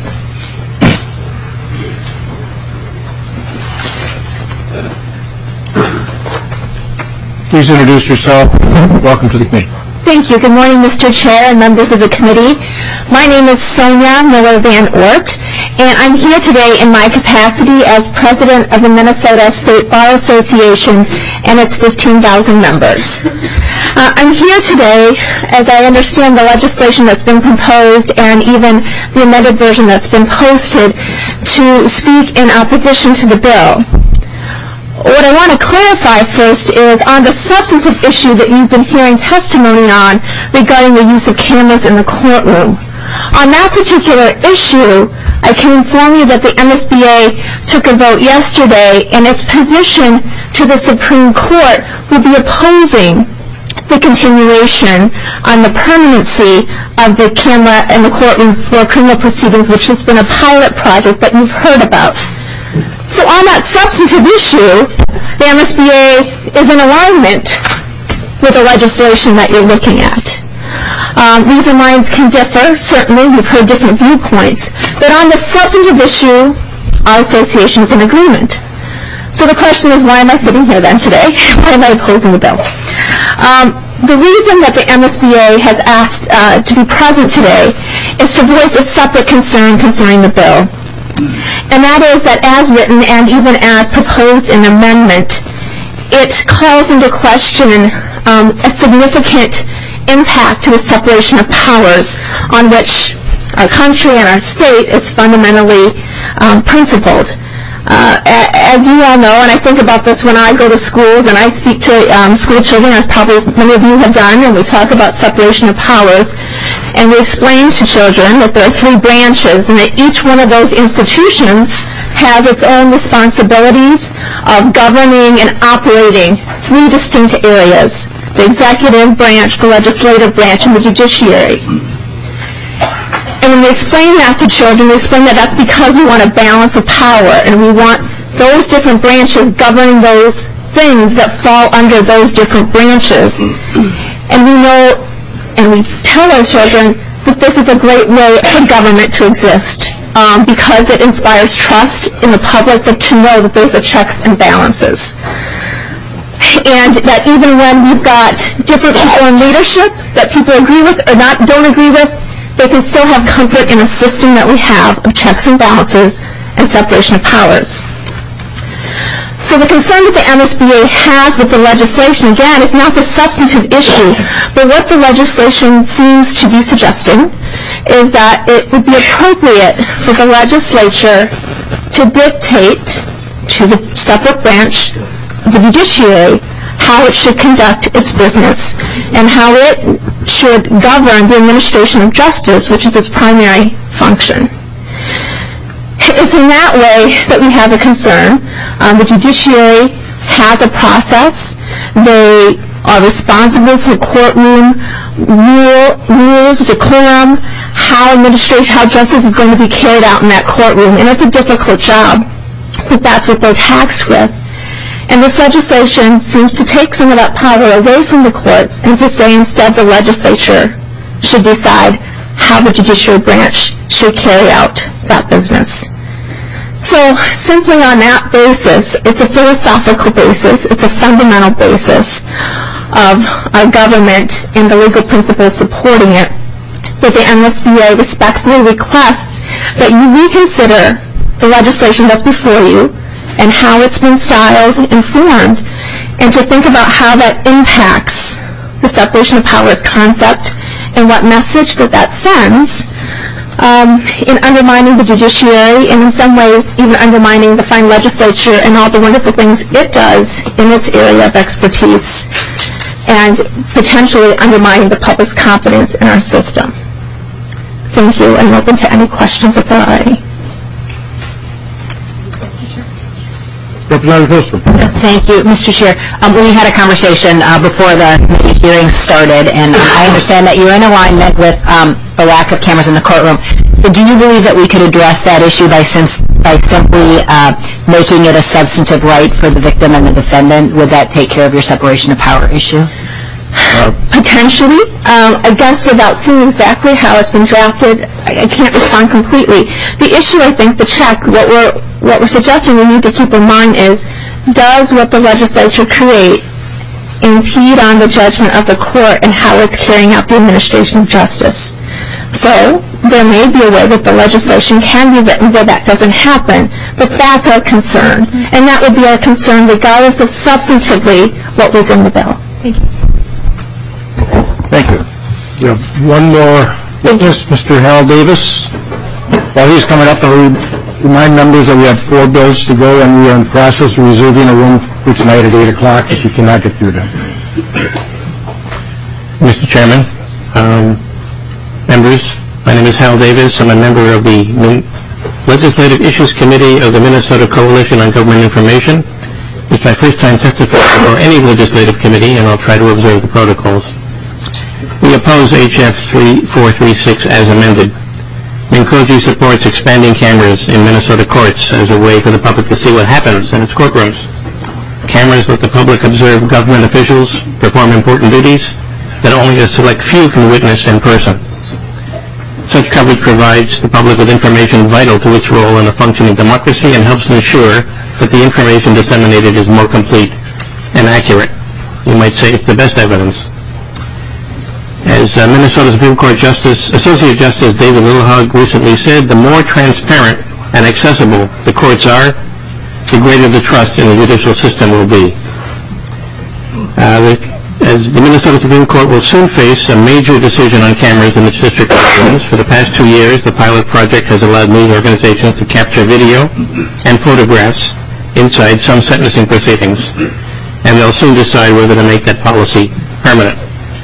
Please introduce yourself. Welcome to the committee. Thank you. Good morning, Mister Chair and members of the committee. My name is Sonia Miller Van Ort, and I'm here today in my capacity as president of the Minnesota State Bar Association and its fifteen thousand members. Uh, I'm here today, as I understand the legislation that's been proposed and even the amended version that's been posted, to speak in opposition to the bill. What I want to clarify first is on the substantive issue that you've been hearing testimony on regarding the use of cameras in the courtroom. On that particular issue, I can inform you that the M S B A took a vote yesterday, and its position to the Supreme Court will be opposing the continuation on the permanency of the camera in the courtroom for criminal proceedings, which has been a pilot project that you've heard about. So on that substantive issue, the M S B A is in alignment with the legislation that you're looking at. Um, reason lines can differ, certainly, we've heard different viewpoints, but on the substantive issue, our association is in agreement. So the question is, why am I sitting here then today? Why am I opposing the bill? Um, the reason that the M S B A has asked uh, to be present today is to voice a separate concern concerning the bill. And that is that as written and even as proposed in the amendment, it calls into question um, a significant impact to the separation of powers on which our country and our state is fundamentally um, principled. Uh, as you all know, and I think about this when I go to schools and I speak to um, school children, as probably many of you have done, and we talk about separation of powers, and we explain to children that there are three branches and that each one of those institutions has its own responsibilities of governing and operating three distinct areas: the executive branch, the legislative branch, and the judiciary. And when we explain that to children, we explain that that's because we want a balance of power, and we want those different branches governing those things that fall under those different branches. And we know, and we tell our children, that this is a great way for government to exist, um, because it inspires trust in the public that to know that those are checks and balances. And that even when we've got different people in leadership that people agree with or not don't agree with, they can still have comfort in a system that we have of checks and balances and separation of powers. So the concern that the M S B A has with the legislation, again, is not the substantive issue, but what the legislation seems to be suggesting is that it would be appropriate for the legislature to dictate to the separate branch, the judiciary, how it should conduct its business and how it should govern the administration of justice, which is its primary function. It's in that way that we have a concern. Um, the judiciary has a process. They are responsible for courtroom rule, rules, decorum, how administration, how justice is going to be carried out in that courtroom, and it's a difficult job, but that's what they're taxed with. And this legislation seems to take some of that power away from the courts and to say instead the legislature should decide how the judiciary branch should carry out that business. So simply on that basis, it's a philosophical basis, it's a fundamental basis of our government and the legal principles supporting it, that the M S B A respectfully requests that you reconsider the legislation that's before you and how it's been styled and formed, and to think about how that impacts the separation of powers concept and what message that that sends um, in undermining the judiciary, and in some ways even undermining the fine legislature and all the wonderful things it does in its area of expertise, and potentially undermining the public's confidence in our system. Thank you, and I'm open to any questions if there are any. Representative Hilstrom. Thank you, Mister Chair. Um, we had a conversation uh, before the hearing started, and I understand that you're in alignment with um, the lack of cameras in the courtroom. So do you believe that we could address that issue by, sim- by simply uh, making it a substantive right for the victim and the defendant? Would that take care of your separation of power issue? Uh, potentially. Um, I guess without seeing exactly how it's been drafted, I, I can't respond completely. The issue, I think, the check, what we're, what we're suggesting we need to keep in mind is, does what the legislature create impede on the judgment of the court and how it's carrying out the administration of justice? So there may be a way that the legislation can be written where that doesn't happen, but that's our concern. And that would be our concern regardless of substantively what was in the bill. Thank you. Thank you. We have one more witness, Mister Hal Davis. While he's coming up, I'll remind members that we have four bills to go, and we are in the process of reserving a room for tonight at eight o'clock if you cannot get through them. Mister Chairman, um, members, my name is Hal Davis. I'm a member of the Legislative Issues Committee of the Minnesota Coalition on Government Information. It's my first time testifying before any legislative committee, and I'll try to observe the protocols. We oppose H F thirty-four thirty-six as amended. Minkoji supports expanding cameras in Minnesota courts as a way for the public to see what happens in its courtrooms. Cameras let the public observe government officials perform important duties that only a select few can witness in person. Such coverage provides the public with information vital to its role in a functioning democracy and helps ensure that the information disseminated is more complete and accurate. You might say it's the best evidence. As uh, Minnesota Supreme Court Justice, Associate Justice David Lillehog recently said, the more transparent and accessible the courts are, the greater the trust in the judicial system will be. Uh, the, as the Minnesota Supreme Court will soon face a major decision on cameras in its district courtrooms. For the past two years, the pilot project has allowed news organizations to capture video and photographs inside some sentencing proceedings, and they'll soon decide whether to make that policy permanent.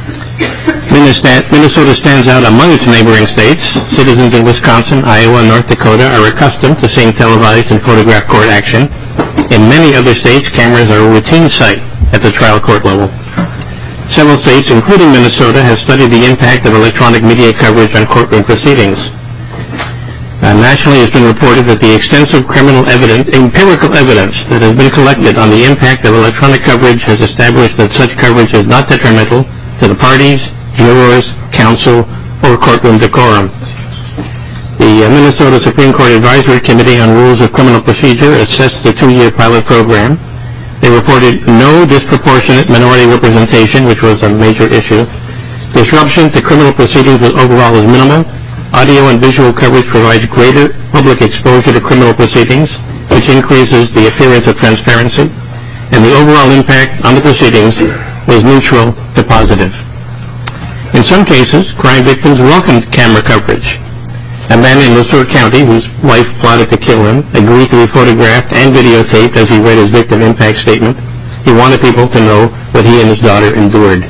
Minnesota stands out among its neighboring states. Citizens in Wisconsin, Iowa, and North Dakota are accustomed to seeing televised and photographed court action. In many other states, cameras are a routine sight at the trial court level. Several states, including Minnesota, have studied the impact of electronic media coverage on courtroom proceedings. Uh, nationally, it's been reported that the extensive criminal evidence, empirical evidence that has been collected on the impact of electronic coverage has established that such coverage is not detrimental to the parties, jurors, counsel, or courtroom decorum. The uh, Minnesota Supreme Court Advisory Committee on Rules of Criminal Procedure assessed the two-year pilot program. They reported no disproportionate minority representation, which was a major issue. Disruption to criminal proceedings overall is minimal. Audio and visual coverage provides greater public exposure to criminal proceedings, which increases the appearance of transparency. And the overall impact on the proceedings was neutral to positive. In some cases, crime victims welcomed camera coverage. A man in LeSueur County, whose wife plotted to kill him, agreed to be photographed and videotaped as he read his victim impact statement. He wanted people to know what he and his daughter endured.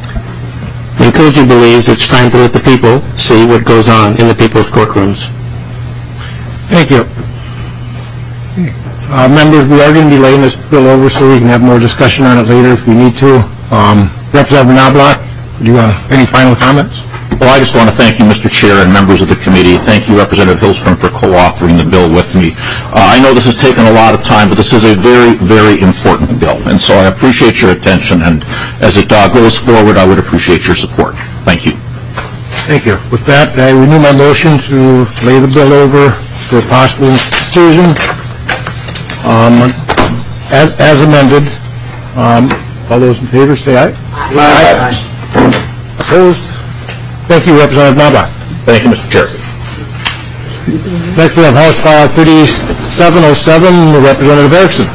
Minkoji believes it's time to let the people see what goes on in the people's courtrooms. Thank you. Uh, members, we are going to be laying this bill over so we can have more discussion on it later if we need to. Um, Representative Knobloch, do you have any final comments? Well, I just want to thank you, Mister Chair, and members of the committee. Thank you, Representative Hilstrom, for co-authoring the bill with me. Uh, I know this has taken a lot of time, but this is a very, very important bill, and so I appreciate your attention, and as it uh, goes forward, I would appreciate your support. Thank you. Thank you. With that, I renew my motion to lay the bill over for possible conclusion. Um, as, as amended, um, all those in favor say aye. Aye. Aye. Opposed? Thank you, Representative Knobloch. Thank you, Mister Chair. Next we have House File thirty-seven oh seven, Representative Erickson.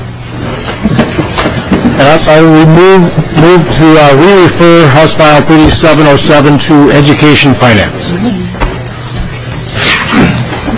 And I will move, move to uh, re-refer House File thirty-seven oh seven to Education Finance.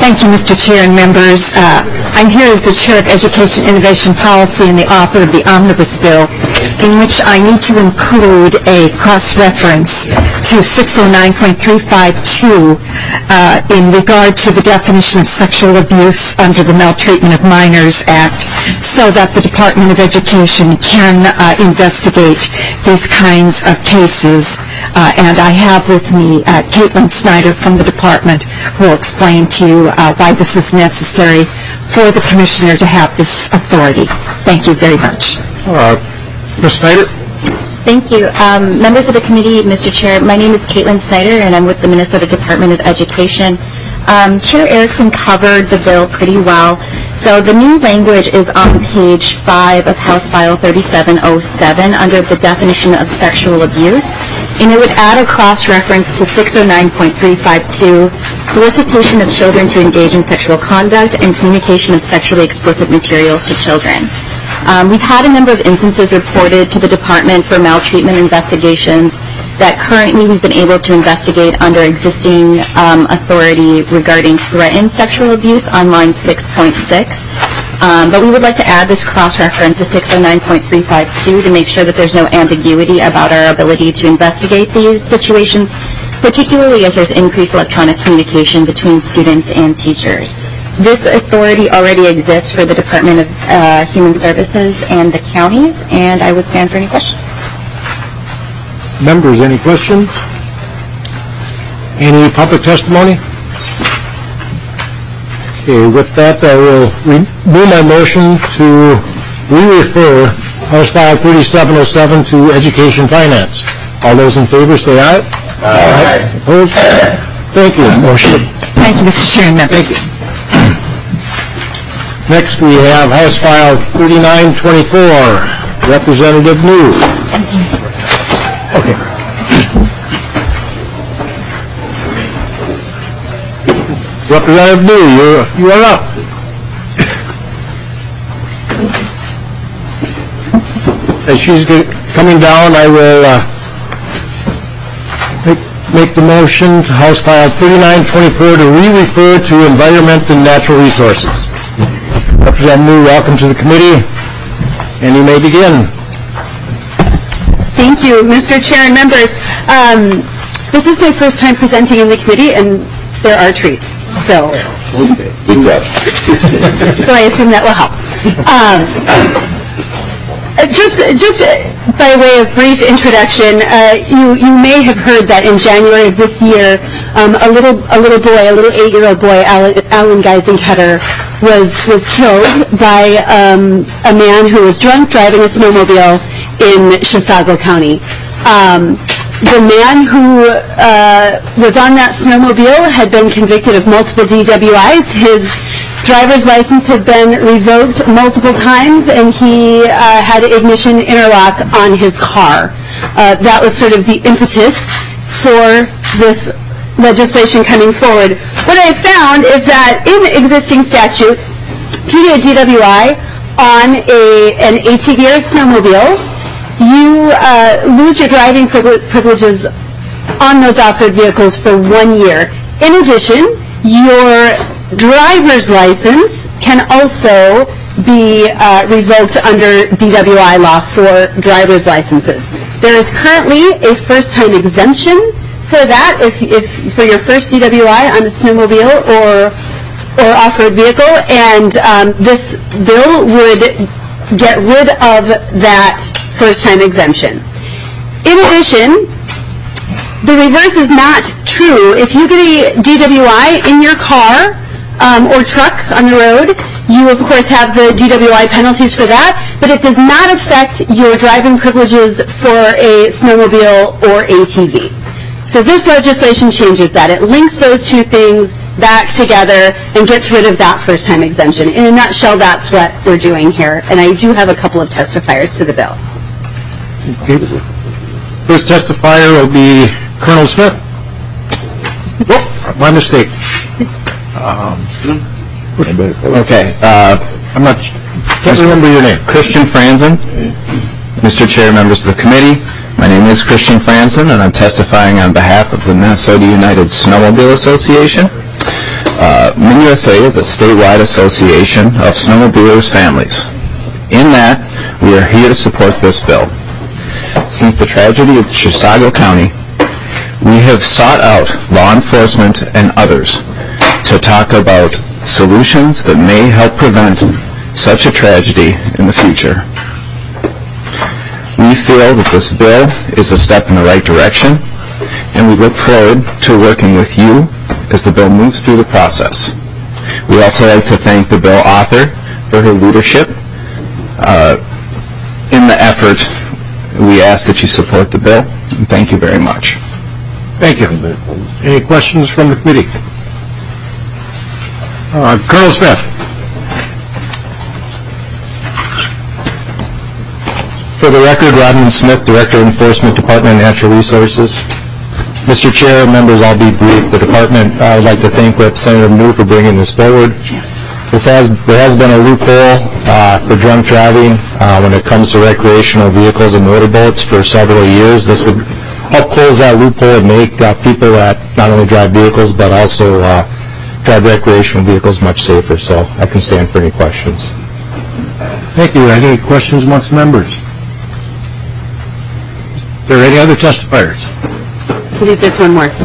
Thank you, Mister Chair and members. Uh, I'm here as the Chair of Education Innovation Policy and the author of the Omnibus Bill, in which I need to include a cross-reference to six oh nine point three five two uh, in regard to the definition of sexual abuse under the Maltreatment of Minors Act, so that the Department of Education can uh, investigate these kinds of cases. Uh, and I have with me uh, Caitlin Snyder from the department, who will explain to you uh, why this is necessary for the Commissioner to have this authority. Thank you very much. Uh, Miz Snyder? Thank you. Um, members of the committee, Mister Chair, my name is Caitlin Snyder, and I'm with the Minnesota Department of Education. Um, Chair Erickson covered the bill pretty well. So the new language is on page five of House File thirty-seven oh seven under the definition of sexual abuse, and it would add a cross-reference to six oh nine point three five two, solicitation of children to engage in sexual conduct and communication of sexually explicit materials to children. Um, we've had a number of instances reported to the Department for maltreatment investigations that currently we've been able to investigate under existing um, authority regarding threatened sexual abuse on line six point six. Um, but we would like to add this cross-reference to six oh nine point three five two to make sure that there's no ambiguity about our ability to investigate these situations, particularly as there's increased electronic communication between students and teachers. This authority already exists for the Department of uh, Human Services and the counties, and I would stand for any questions. Members, any questions? Any public testimony? Okay, with that, I will remove my motion to re-refer House File thirty-seven oh seven to Education Finance. All those in favor say aye. Aye. Aye. Opposed? Thank you. Motion. Thank you, Mister Chair and members. Next, we have House File thirty-nine twenty-four, Representative New. Okay. Representative New, you're, you are up. As she's get, coming down, I will uh, make, make the motion to House File thirty-nine twenty-four to re-refer to Environment and Natural Resources. Representative New, welcome to the committee, and you may begin. Thank you, Mister Chair and members. Um, this is my first time presenting in the committee, and there are treats. So, Good job. so I assume that will help. Um, just, just by way of brief introduction, uh, you you may have heard that in January of this year, um, a little a little boy, a little eight-year-old boy, Alan, Alan Geisenketter, was was killed by um, a man who was drunk driving a snowmobile in Chisago County. Um, the man who uh, was on that snowmobile had been convicted of multiple D W Is. His driver's license had been revoked multiple times, and he uh, had ignition interlock on his car. Uh, that was sort of the impetus for this legislation coming forward. What I found is that in the existing statute, if you get a D W I on a, an A T V or a snowmobile, you uh, lose your driving privileges on those off-road vehicles for one year. In addition, your driver's license can also be uh, revoked under D W I law for driver's licenses. There is currently a first-time exemption for that, if, if for your first D W I on a snowmobile or or off-road vehicle, and um, this bill would get rid of that first-time exemption. In addition, the reverse is not true. If you get a D W I in your car um, or truck on the road, you of course have the D W I penalties for that, but it does not affect your driving privileges for a snowmobile or A T V. So this legislation changes that. It links those two things back together and gets rid of that first-time exemption. In a nutshell, that's what we're doing here, and I do have a couple of testifiers to the bill. Okay. First testifier will be Colonel Smith. Whoop, my mistake. Um, Okay, uh, I'm not, can't remember your name. Christian Franzen. Mister Chair, members of the committee, my name is Christian Franzen, and I'm testifying on behalf of the Minnesota United Snowmobile Association. Uh, MinUSA is a statewide association of snowmobilers' families. In that, we are here to support this bill. Since the tragedy of Chisago County, we have sought out law enforcement and others to talk about solutions that may help prevent such a tragedy in the future. We feel that this bill is a step in the right direction, and we look forward to working with you as the bill moves through the process. We also like to thank the bill author for her leadership uh, in the effort. We ask that you support the bill, and thank you very much. Thank you. Any questions from the committee? Uh, Colonel Smith. For the record, Rodman Smith, Director of Enforcement Department of Natural Resources. Mister Chair, members, I'll be brief. The department, I would like to thank Representative New for bringing this forward. This has, there has been a loophole uh, for drunk driving uh, when it comes to recreational vehicles and motorboats for several years. This would help close that loophole and make uh, people that not only drive vehicles but also uh, drive recreational vehicles much safer. So I can stand for any questions. Thank you. Any questions amongst members? Is there any other testifiers? I think there's one more.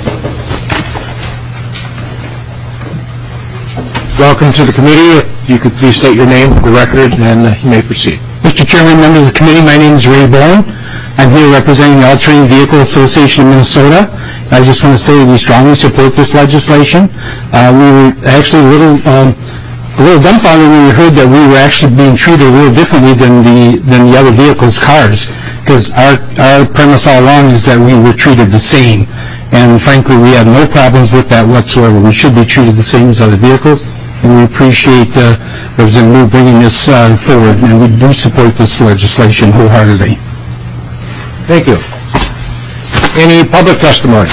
Welcome to the committee. If you could please state your name for the record, and uh, you may proceed. Mister Chairman, members of the committee, my name is Ray Bowen. I'm here representing the All-Terrain Vehicle Association of Minnesota. I just want to say we strongly support this legislation. Uh, we were actually a little, um, a little dumbfounded when we heard that we were actually being treated a little differently than the than the other vehicles, cars, because our our premise all along is that we were treated the same, and frankly, we have no problems with that whatsoever. We should be treated the same as other vehicles, and we appreciate uh, Representative New bringing this uh, forward, and we do support this legislation wholeheartedly. Thank you. Any public testimony?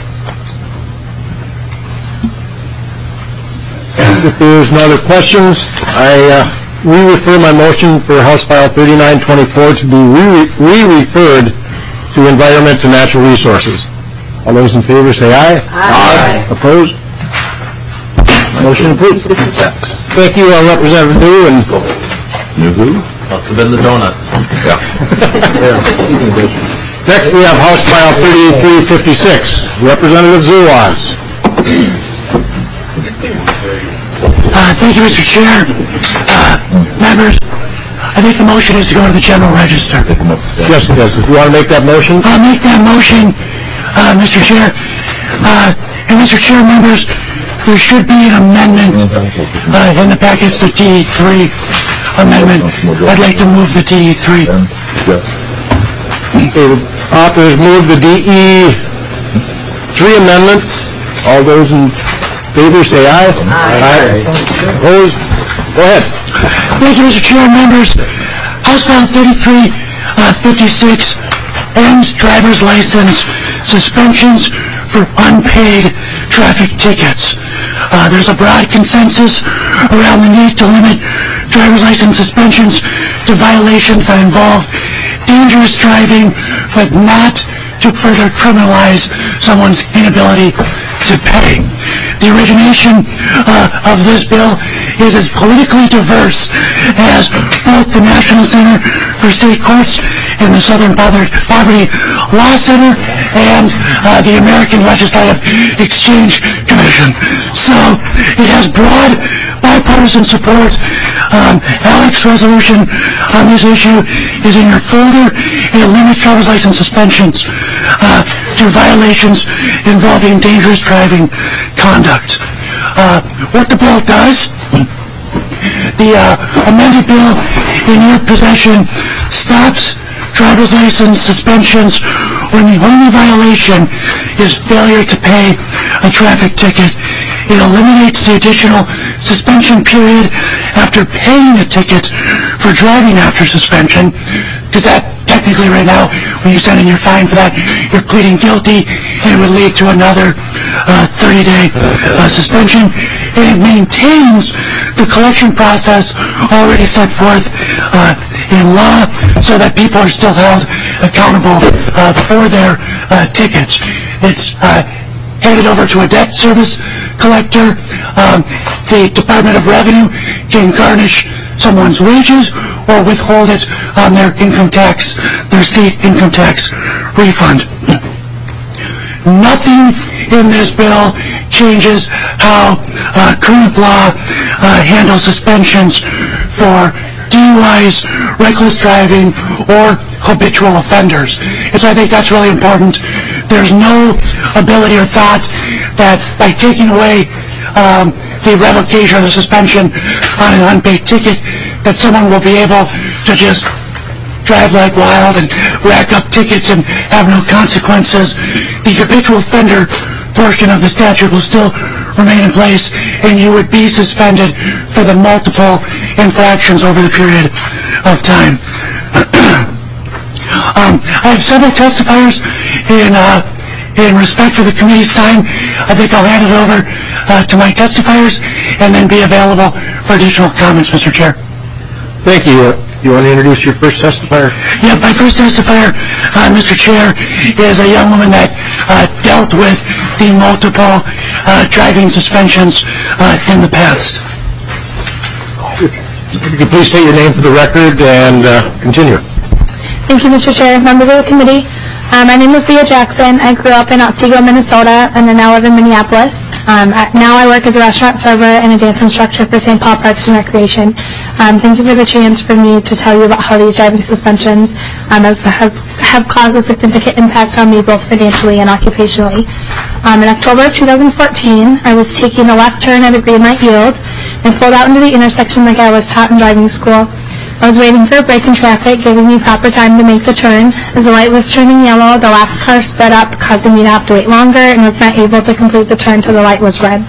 If there's no other questions, I uh, re-refer my motion for House File thirty-nine twenty-four to be re-referred to Environment and Natural Resources. All those in favor say aye. Aye. Opposed? Motion approved. Thank you, uh, Representative New. And New who? Must have been the donuts. Yeah. Next, we have House File thirty-three fifty-six, Representative Zuwas. Uh, thank you, Mister Chair. Uh, members, I think the motion is to go to the General Register. Yes, it does. If you want to make that motion? I'll make that motion, uh, Mister Chair. Uh, and Mister Chair, members, there should be an amendment uh, in the package, the D E three amendment. I'd like to move the D E three. Okay, the authors move the D E three amendment. All those in favor say aye. Aye. Opposed? Go ahead. Thank you, Mister Chair, members. House File thirty-three fifty-six ends driver's license suspensions for unpaid traffic tickets. Uh, there's a broad consensus around the need to limit driver's license suspensions to violations that involve dangerous driving, but not to further criminalize someone's inability to pay. The origination uh, of this bill is as politically diverse as both the National Center for State Courts and the Southern Poverty Law Center and uh, the American Legislative Exchange Commission. So it has broad bipartisan support. Um, Alex's resolution on this issue is in your folder, and it limits driver's license suspensions uh, to violations involving dangerous driving conduct. Uh, what the bill does, the uh, amended bill in your possession stops driver's license suspensions when the only violation is failure to pay a traffic ticket. It eliminates the additional suspension period after paying a ticket for driving after suspension, because that technically right now, when you send in your fine for that, you're pleading guilty, and it would lead to another thirty-day uh, uh, suspension. And it maintains the collection process already set forth uh, in law, so that people are still held accountable uh, for their uh, tickets. It's uh, handed over to a debt service collector, um, the Department of Revenue can garnish someone's wages or withhold it on their income tax, their state income tax refund. Nothing in this bill changes how uh, current law uh, handles suspensions for D U Is, reckless driving, or habitual offenders. And so I think that's really important. There's no ability or thought that by taking away um, the revocation or the suspension on an unpaid ticket, that someone will be able to just drive like wild and rack up tickets and have no consequences. The habitual offender portion of the statute will still remain in place, and you would be suspended for the multiple infractions over the period of time. um, I have several testifiers in uh, in respect for the committee's time. I think I'll hand it over uh, to my testifiers and then be available for additional comments, Mister Chair. Thank you. You want to introduce your first testifier? Yeah, my first testifier, uh, Mister Chair, is a young woman that uh, dealt with the multiple uh, driving suspensions uh, in the past. Would you please state your name for the record and uh, continue? Thank you, Mister Chair, members of the committee. Uh, my name is Leah Jackson. I grew up in Otsego, Minnesota, and I now live in Minneapolis. Um, I, now I work as a restaurant server and a dance instructor for Saint Paul Parks and Recreation. Um, thank you for the chance for me to tell you about how these driving suspensions um, has, has, have caused a significant impact on me both financially and occupationally. Um, in October of two thousand fourteen, I was taking a left turn at a green light yield and pulled out into the intersection like I was taught in driving school. I was waiting for a break in traffic, giving me proper time to make the turn. As the light was turning yellow, the last car sped up, causing me to have to wait longer and was not able to complete the turn till the light was red.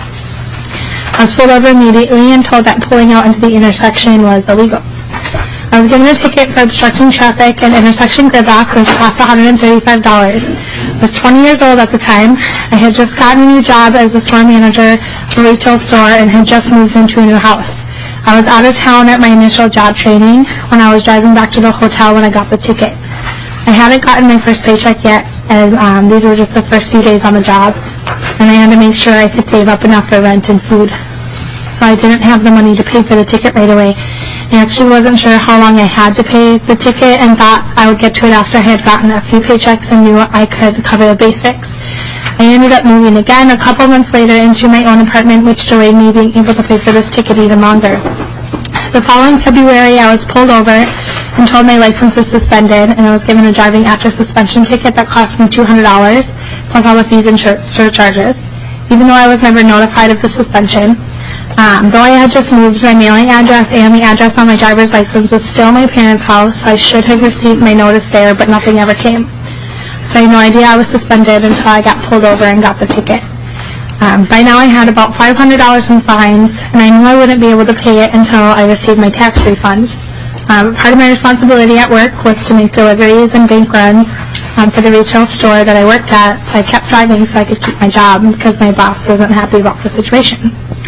I was pulled over immediately and told that pulling out into the intersection was illegal. I was given a ticket for obstructing traffic and intersection gridlock, which cost one hundred thirty-five dollars. I was twenty years old at the time. I had just gotten a new job as a store manager at a retail store and had just moved into a new house. I was out of town at my initial job training when I was driving back to the hotel when I got the ticket. I hadn't gotten my first paycheck yet, as um, these were just the first few days on the job, and I had to make sure I could save up enough for rent and food. So I didn't have the money to pay for the ticket right away. I actually wasn't sure how long I had to pay the ticket and thought I would get to it after I had gotten a few paychecks and knew I could cover the basics. I ended up moving again a couple months later into my own apartment, which delayed me being able to pay for this ticket even longer. The following February, I was pulled over and told my license was suspended, and I was given a driving after suspension ticket that cost me two hundred dollars, plus all the fees and surcharges, even though I was never notified of the suspension. Um, though I had just moved, my mailing address and the address on my driver's license was still my parents' house, so I should have received my notice there, but nothing ever came. So I had no idea I was suspended until I got pulled over and got the ticket. Um, by now I had about five hundred dollars in fines, and I knew I wouldn't be able to pay it until I received my tax refund. Um, part of my responsibility at work was to make deliveries and bank runs um, for the retail store that I worked at, so I kept driving so I could keep my job because my boss wasn't happy about the situation.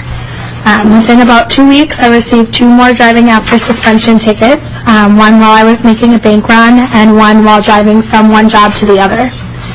Um, within about two weeks, I received two more driving after suspension tickets, um, one while I was making a bank run and one while driving from one job to the other.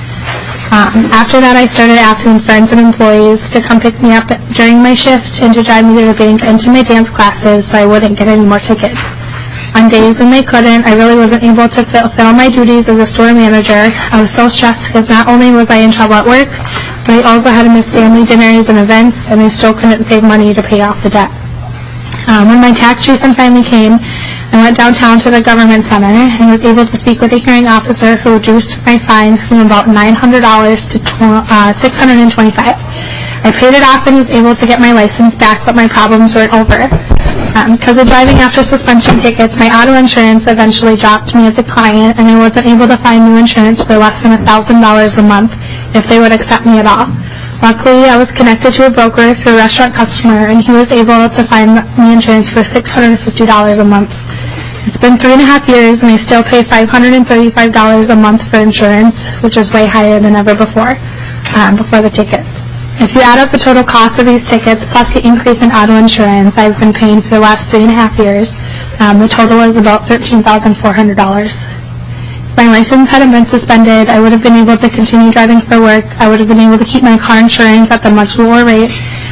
Um, after that, I started asking friends and employees to come pick me up during my shift and to drive me to the bank and to my dance classes so I wouldn't get any more tickets. On days when they couldn't, I really wasn't able to fulfill my duties as a store manager. I was so stressed because not only was I in trouble at work, but I also had to miss family dinners and events, and I still couldn't save money to pay off the debt. Um, when my tax refund finally came, I went downtown to the government center and was able to speak with a hearing officer who reduced my fine from about nine hundred dollars to uh, six hundred twenty-five dollars. I paid it off and was able to get my license back, but my problems weren't over. Because um, of driving after suspension tickets, my auto insurance eventually dropped me as a client, and I wasn't able to find new insurance for less than one thousand dollars a month if they would accept me at all. Luckily, I was connected to a broker through a restaurant customer, and he was able to find me insurance for six hundred fifty dollars a month. It's been three and a half years, and I still pay five hundred thirty-five dollars a month for insurance, which is way higher than ever before, um, before the tickets. If you add up the total cost of these tickets, plus the increase in auto insurance I've been paying for the last three and a half years, um, the total is about thirteen thousand four hundred dollars. If my license hadn't been suspended, I would have been able to continue driving for work. I would have been able to keep my car insurance at the much lower rate.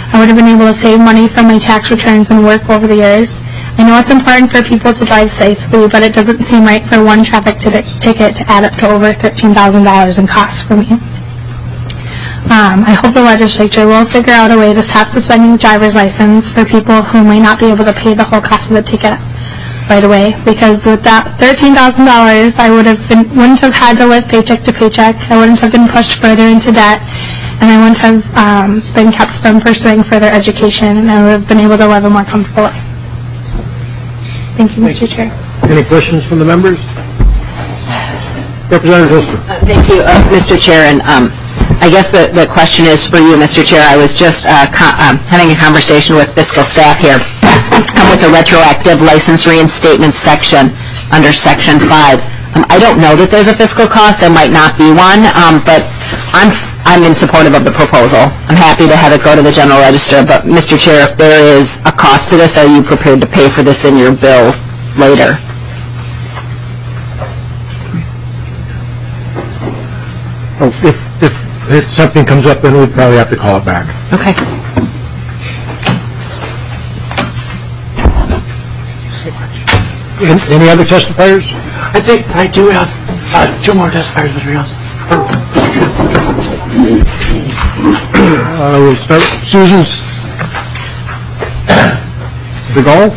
I would have been able to save money from my tax returns and work over the years. I know it's important for people to drive safely, but it doesn't seem right for one traffic t- ticket to add up to over thirteen thousand dollars in costs for me. Um, I hope the legislature will figure out a way to stop suspending the driver's license for people who may not be able to pay the whole cost of the ticket right away, because with that thirteen thousand dollars, I would have been, wouldn't have had to live paycheck to paycheck. I wouldn't have been pushed further into debt, and I wouldn't have um, been kept from pursuing further education, and I would have been able to live a more comfortable life. Thank you, Mister Chair. Any questions from the members? Representative Hilstrom. Uh, thank you, uh, Mister Chair. And um, I guess the, the question is for you, Mister Chair. I was just uh, co- um, having a conversation with fiscal staff here um, with the retroactive license reinstatement section under Section five. Um, I don't know that there's a fiscal cost. There might not be one, um, but I'm I'm in support of the proposal. I'm happy to have it go to the General Register, but Mister Chair, if there is a cost to this, are you prepared to pay for this in your bill later? Oh, if, if, if something comes up, then we'd probably have to call it back. Okay. Any, any other testifiers? I think I do have uh, two more testifiers, Mister Johnson. Uh, we'll start. Susan Segal.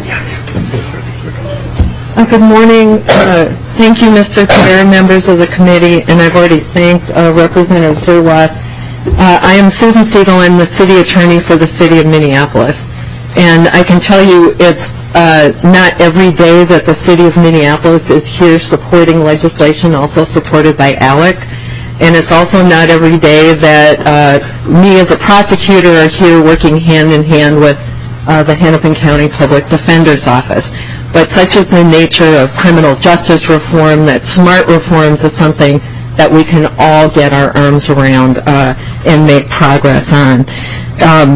Uh, good morning. Uh, thank you, Mister Chair, members of the committee, and I've already thanked uh, Representative Zerwas. Uh, I am Susan Segal. I'm the city attorney for the city of Minneapolis. And I can tell you it's uh, not every day that the city of Minneapolis is here supporting legislation also supported by ALEC. And it's also not every day that uh, me as a prosecutor are here working hand in hand with uh, the Hennepin County Public Defender's Office. But such is the nature of criminal justice reform that smart reforms is something that we can all get our arms around uh, and make progress on. Um,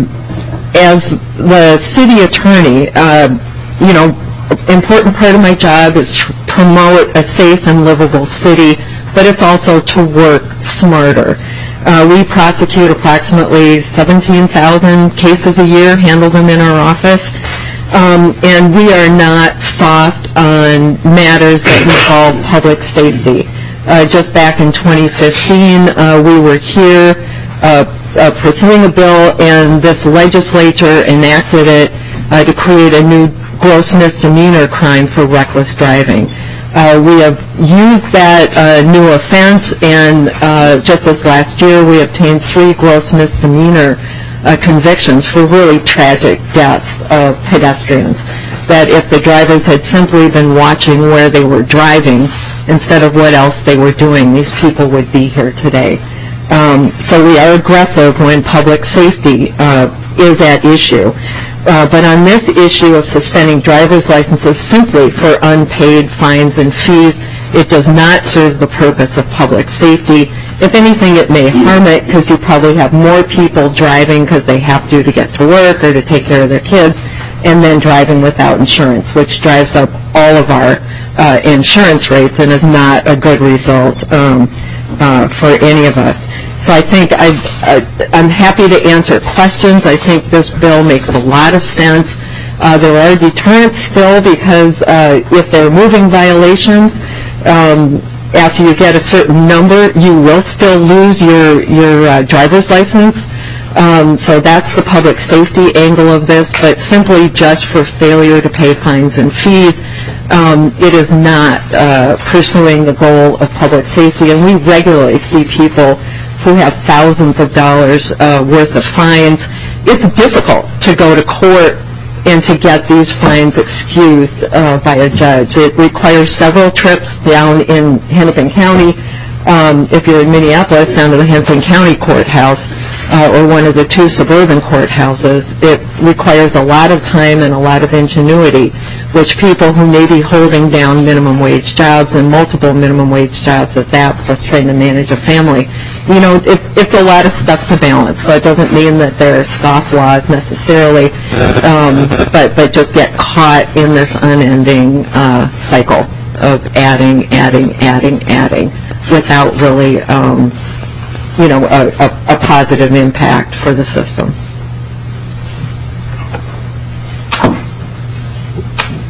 as the city attorney, uh, you know, important part of my job is to promote a safe and livable city, but it's also to work smarter. Uh, we prosecute approximately seventeen thousand cases a year, handle them in our office, um, and we are not soft on matters that involve public safety. Uh, just back in twenty fifteen, uh, we were here uh, uh, pursuing a bill, and this legislature enacted it uh, to create a new gross misdemeanor crime for reckless driving. Uh, we have used that uh, new offense, and uh, just this last year we obtained three gross misdemeanor uh, convictions for really tragic deaths of pedestrians. That if the drivers had simply been watching where they were driving instead of what else they were doing, these people would be here today. Um, so we are aggressive when public safety uh, is at issue. Uh, but on this issue of suspending driver's licenses simply for unpaid fines and fees, it does not serve the purpose of public safety. If anything, it may harm it because you probably have more people driving because they have to to get to work or to take care of their kids, and then driving without insurance, which drives up all of our uh, insurance rates and is not a good result um, uh, for any of us. So I think I've, uh, I'm happy to answer questions. I think this bill makes a lot of sense. Uh, there are deterrents still because uh, if they're moving violations, um, after you get a certain number, you will still lose your, your uh, driver's license. Um, so that's the public safety angle of this, but simply just for failure to pay fines and fees, um, it is not uh, pursuing the goal of public safety. And we regularly see people who have thousands of dollars uh, worth of fines. It's difficult to go to court and to get these fines excused uh, by a judge. It requires several trips down in Hennepin County. Um, if you're in Minneapolis, down to the Hennepin County Courthouse uh, or one of the two suburban courthouses, it requires a lot of time and a lot of ingenuity, which people who may be holding down minimum wage jobs and multiple minimum wage jobs at that, plus trying to manage a family, you know, it, it's a lot of stuff to balance. So it doesn't mean that they're scofflaws necessarily, um, but, but just get caught in this unending uh, cycle of adding, adding, adding, adding, without really, um, you know, a, a, a positive impact for the system.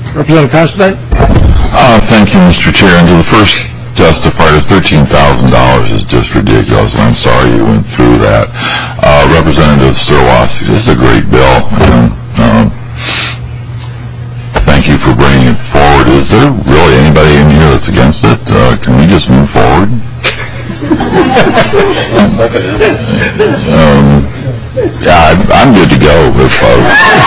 Representative Considine? Uh, thank you, Mister Chair. And to the first testifier, thirteen thousand dollars is just ridiculous, and I'm sorry you went through that. Uh, Representative Zerwas, this is a great bill, and um, thank you for bringing it forward. Is there really anybody in here that's against it? Uh, can we just move forward? um, yeah, I, I'm good to go. If, uh,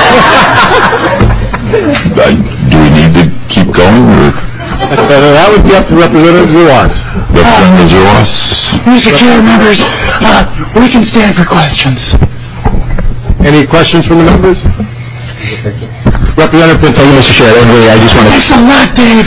I, do we need to keep going? Or? That would be up to Representative Zerwas. Representative Zerwas. Mister Chair, members, uh, we can stand for questions. Any questions from the members? Representative Pinto. Thank you, Mister Chair. Anyway, I just want to... Thanks a lot, Dave.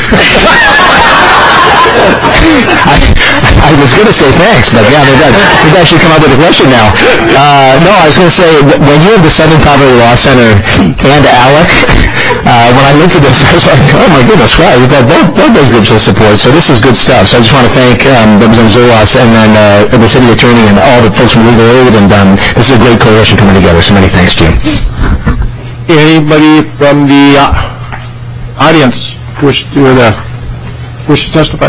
I, I was going to say thanks, but yeah, we've, got, we've actually come up with a question now. Uh, no, I was going to say, when you have the Southern Poverty Law Center and ALEC, uh, when I looked at this, I was like, oh my goodness, wow, you've got both, both those groups of support, so this is good stuff. So I just want to thank um, Representative Zerwas and then uh, the City Attorney and all the folks from Legal Aid, and um, this is a great coalition coming together, so many thanks to you. Anybody from the uh, audience wish to, uh, wish to testify?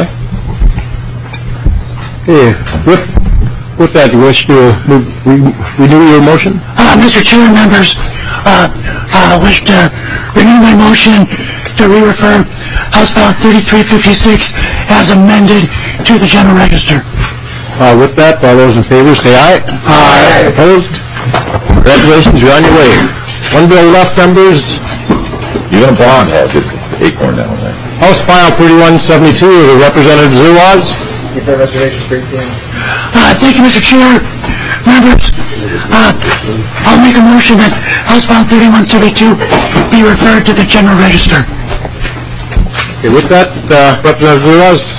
Okay. With, with that, you wish to move, re, renew your motion? Uh, Mister Chair, members, uh, I uh, wish to renew my motion to re-refer House File thirty-three fifty-six as amended to the General Register. Uh, with that, all those in favor say aye. Aye. Opposed? Congratulations, you're on your way. One bill left, members. You're going to bond has it, Acorn down there. House File thirty-one seventy-two, the Representative Zerwas. Uh, thank you, Mister Chair. Members, uh, I'll make a motion that House File thirty-one seventy-two be referred to the General Register. Okay, with that, uh, Representative Zerwas.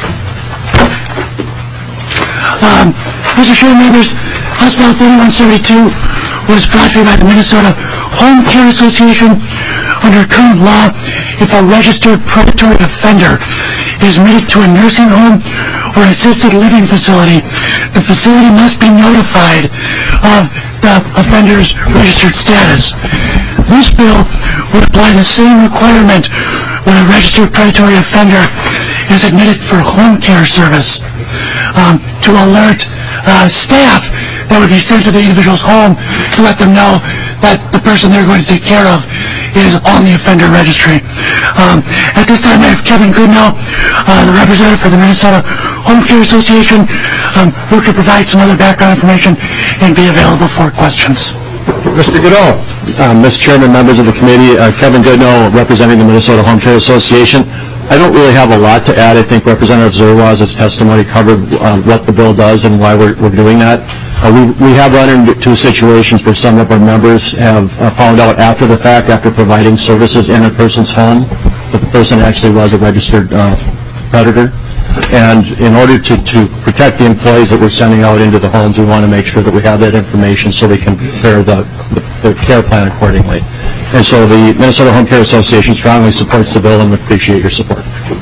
Um, Mister Chair, members, House File thirty-one seventy-two was brought to me by the Minnesota Home Care Association. Under current law, if a registered predatory offender is admitted to a nursing home or assisted living facility, the facility must be notified of the offender's registered status. This bill would apply the same requirement when a registered predatory offender is admitted for home care service, um, to alert uh, staff that would be sent to the individual's home to let them know that the person they're going to take care of is on the offender registry. Um, at this time, I have Kevin Goodnow, uh, the representative for the Minnesota Home Care Association, um, who could provide some other background information and be available for questions. Mister Goodnow. Um, Mister Chairman, members of the committee, uh, Kevin Goodnow, representing the Minnesota Home Care Association. I don't really have a lot to add. I think Representative Zerwas' testimony covered uh, what the bill does and why we're, we're doing that. Uh, we, we have run into situations where some of our members have uh, found out after the fact, after providing services in a person's home, that the person actually was a registered uh, predator. And in order to, to protect the employees that we're sending out into the homes, we want to make sure that we have that information so we can prepare the, the, the care plan accordingly. And so the Minnesota Home Care Association strongly supports the bill and we appreciate your support.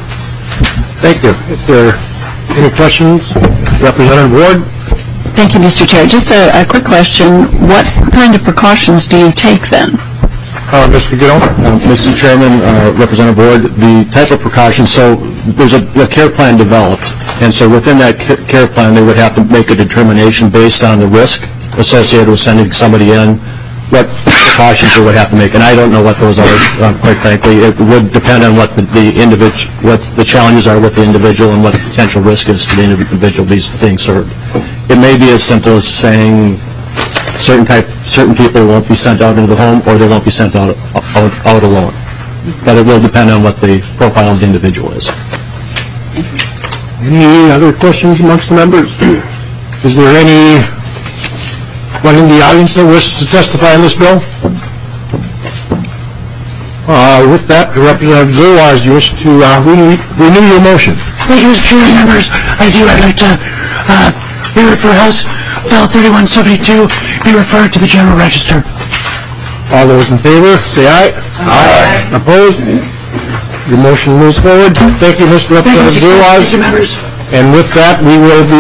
Thank you. If there are any questions, Representative Ward. Thank you, Mister Chair. Just a, a quick question. What kind of precautions do you take then? Uh, Mister Goodnow. Uh, Mister Chairman, uh, Representative Ward, the type of precautions, so there's a, a care plan developed, and so within that care plan they would have to make a determination based on the risk associated with sending somebody in, what precautions they would have to make, and I don't know what those are, uh, quite frankly. It would depend on what the, the individual, what the challenges are with the individual and what the potential risk is to the individual being served. It may be as simple as saying certain type, certain people won't be sent out into the home, or they won't be sent out, out, out alone. But it will depend on what the profile of the individual is. Any other questions amongst the members? Is there any one in the audience that wishes to testify on this bill? Uh, with that, Representative Zerwas, do you wish to uh, renew, renew your motion? Thank you, Mister Chair, members. I do. I'd like to uh, re-refer House File thirty-one seventy-two be referred to the General Register. All those in favor, say aye. Aye. Opposed? Your motion moves forward. Thank you, Mister Representative Zerwas. Thank you, members. And with that, we will be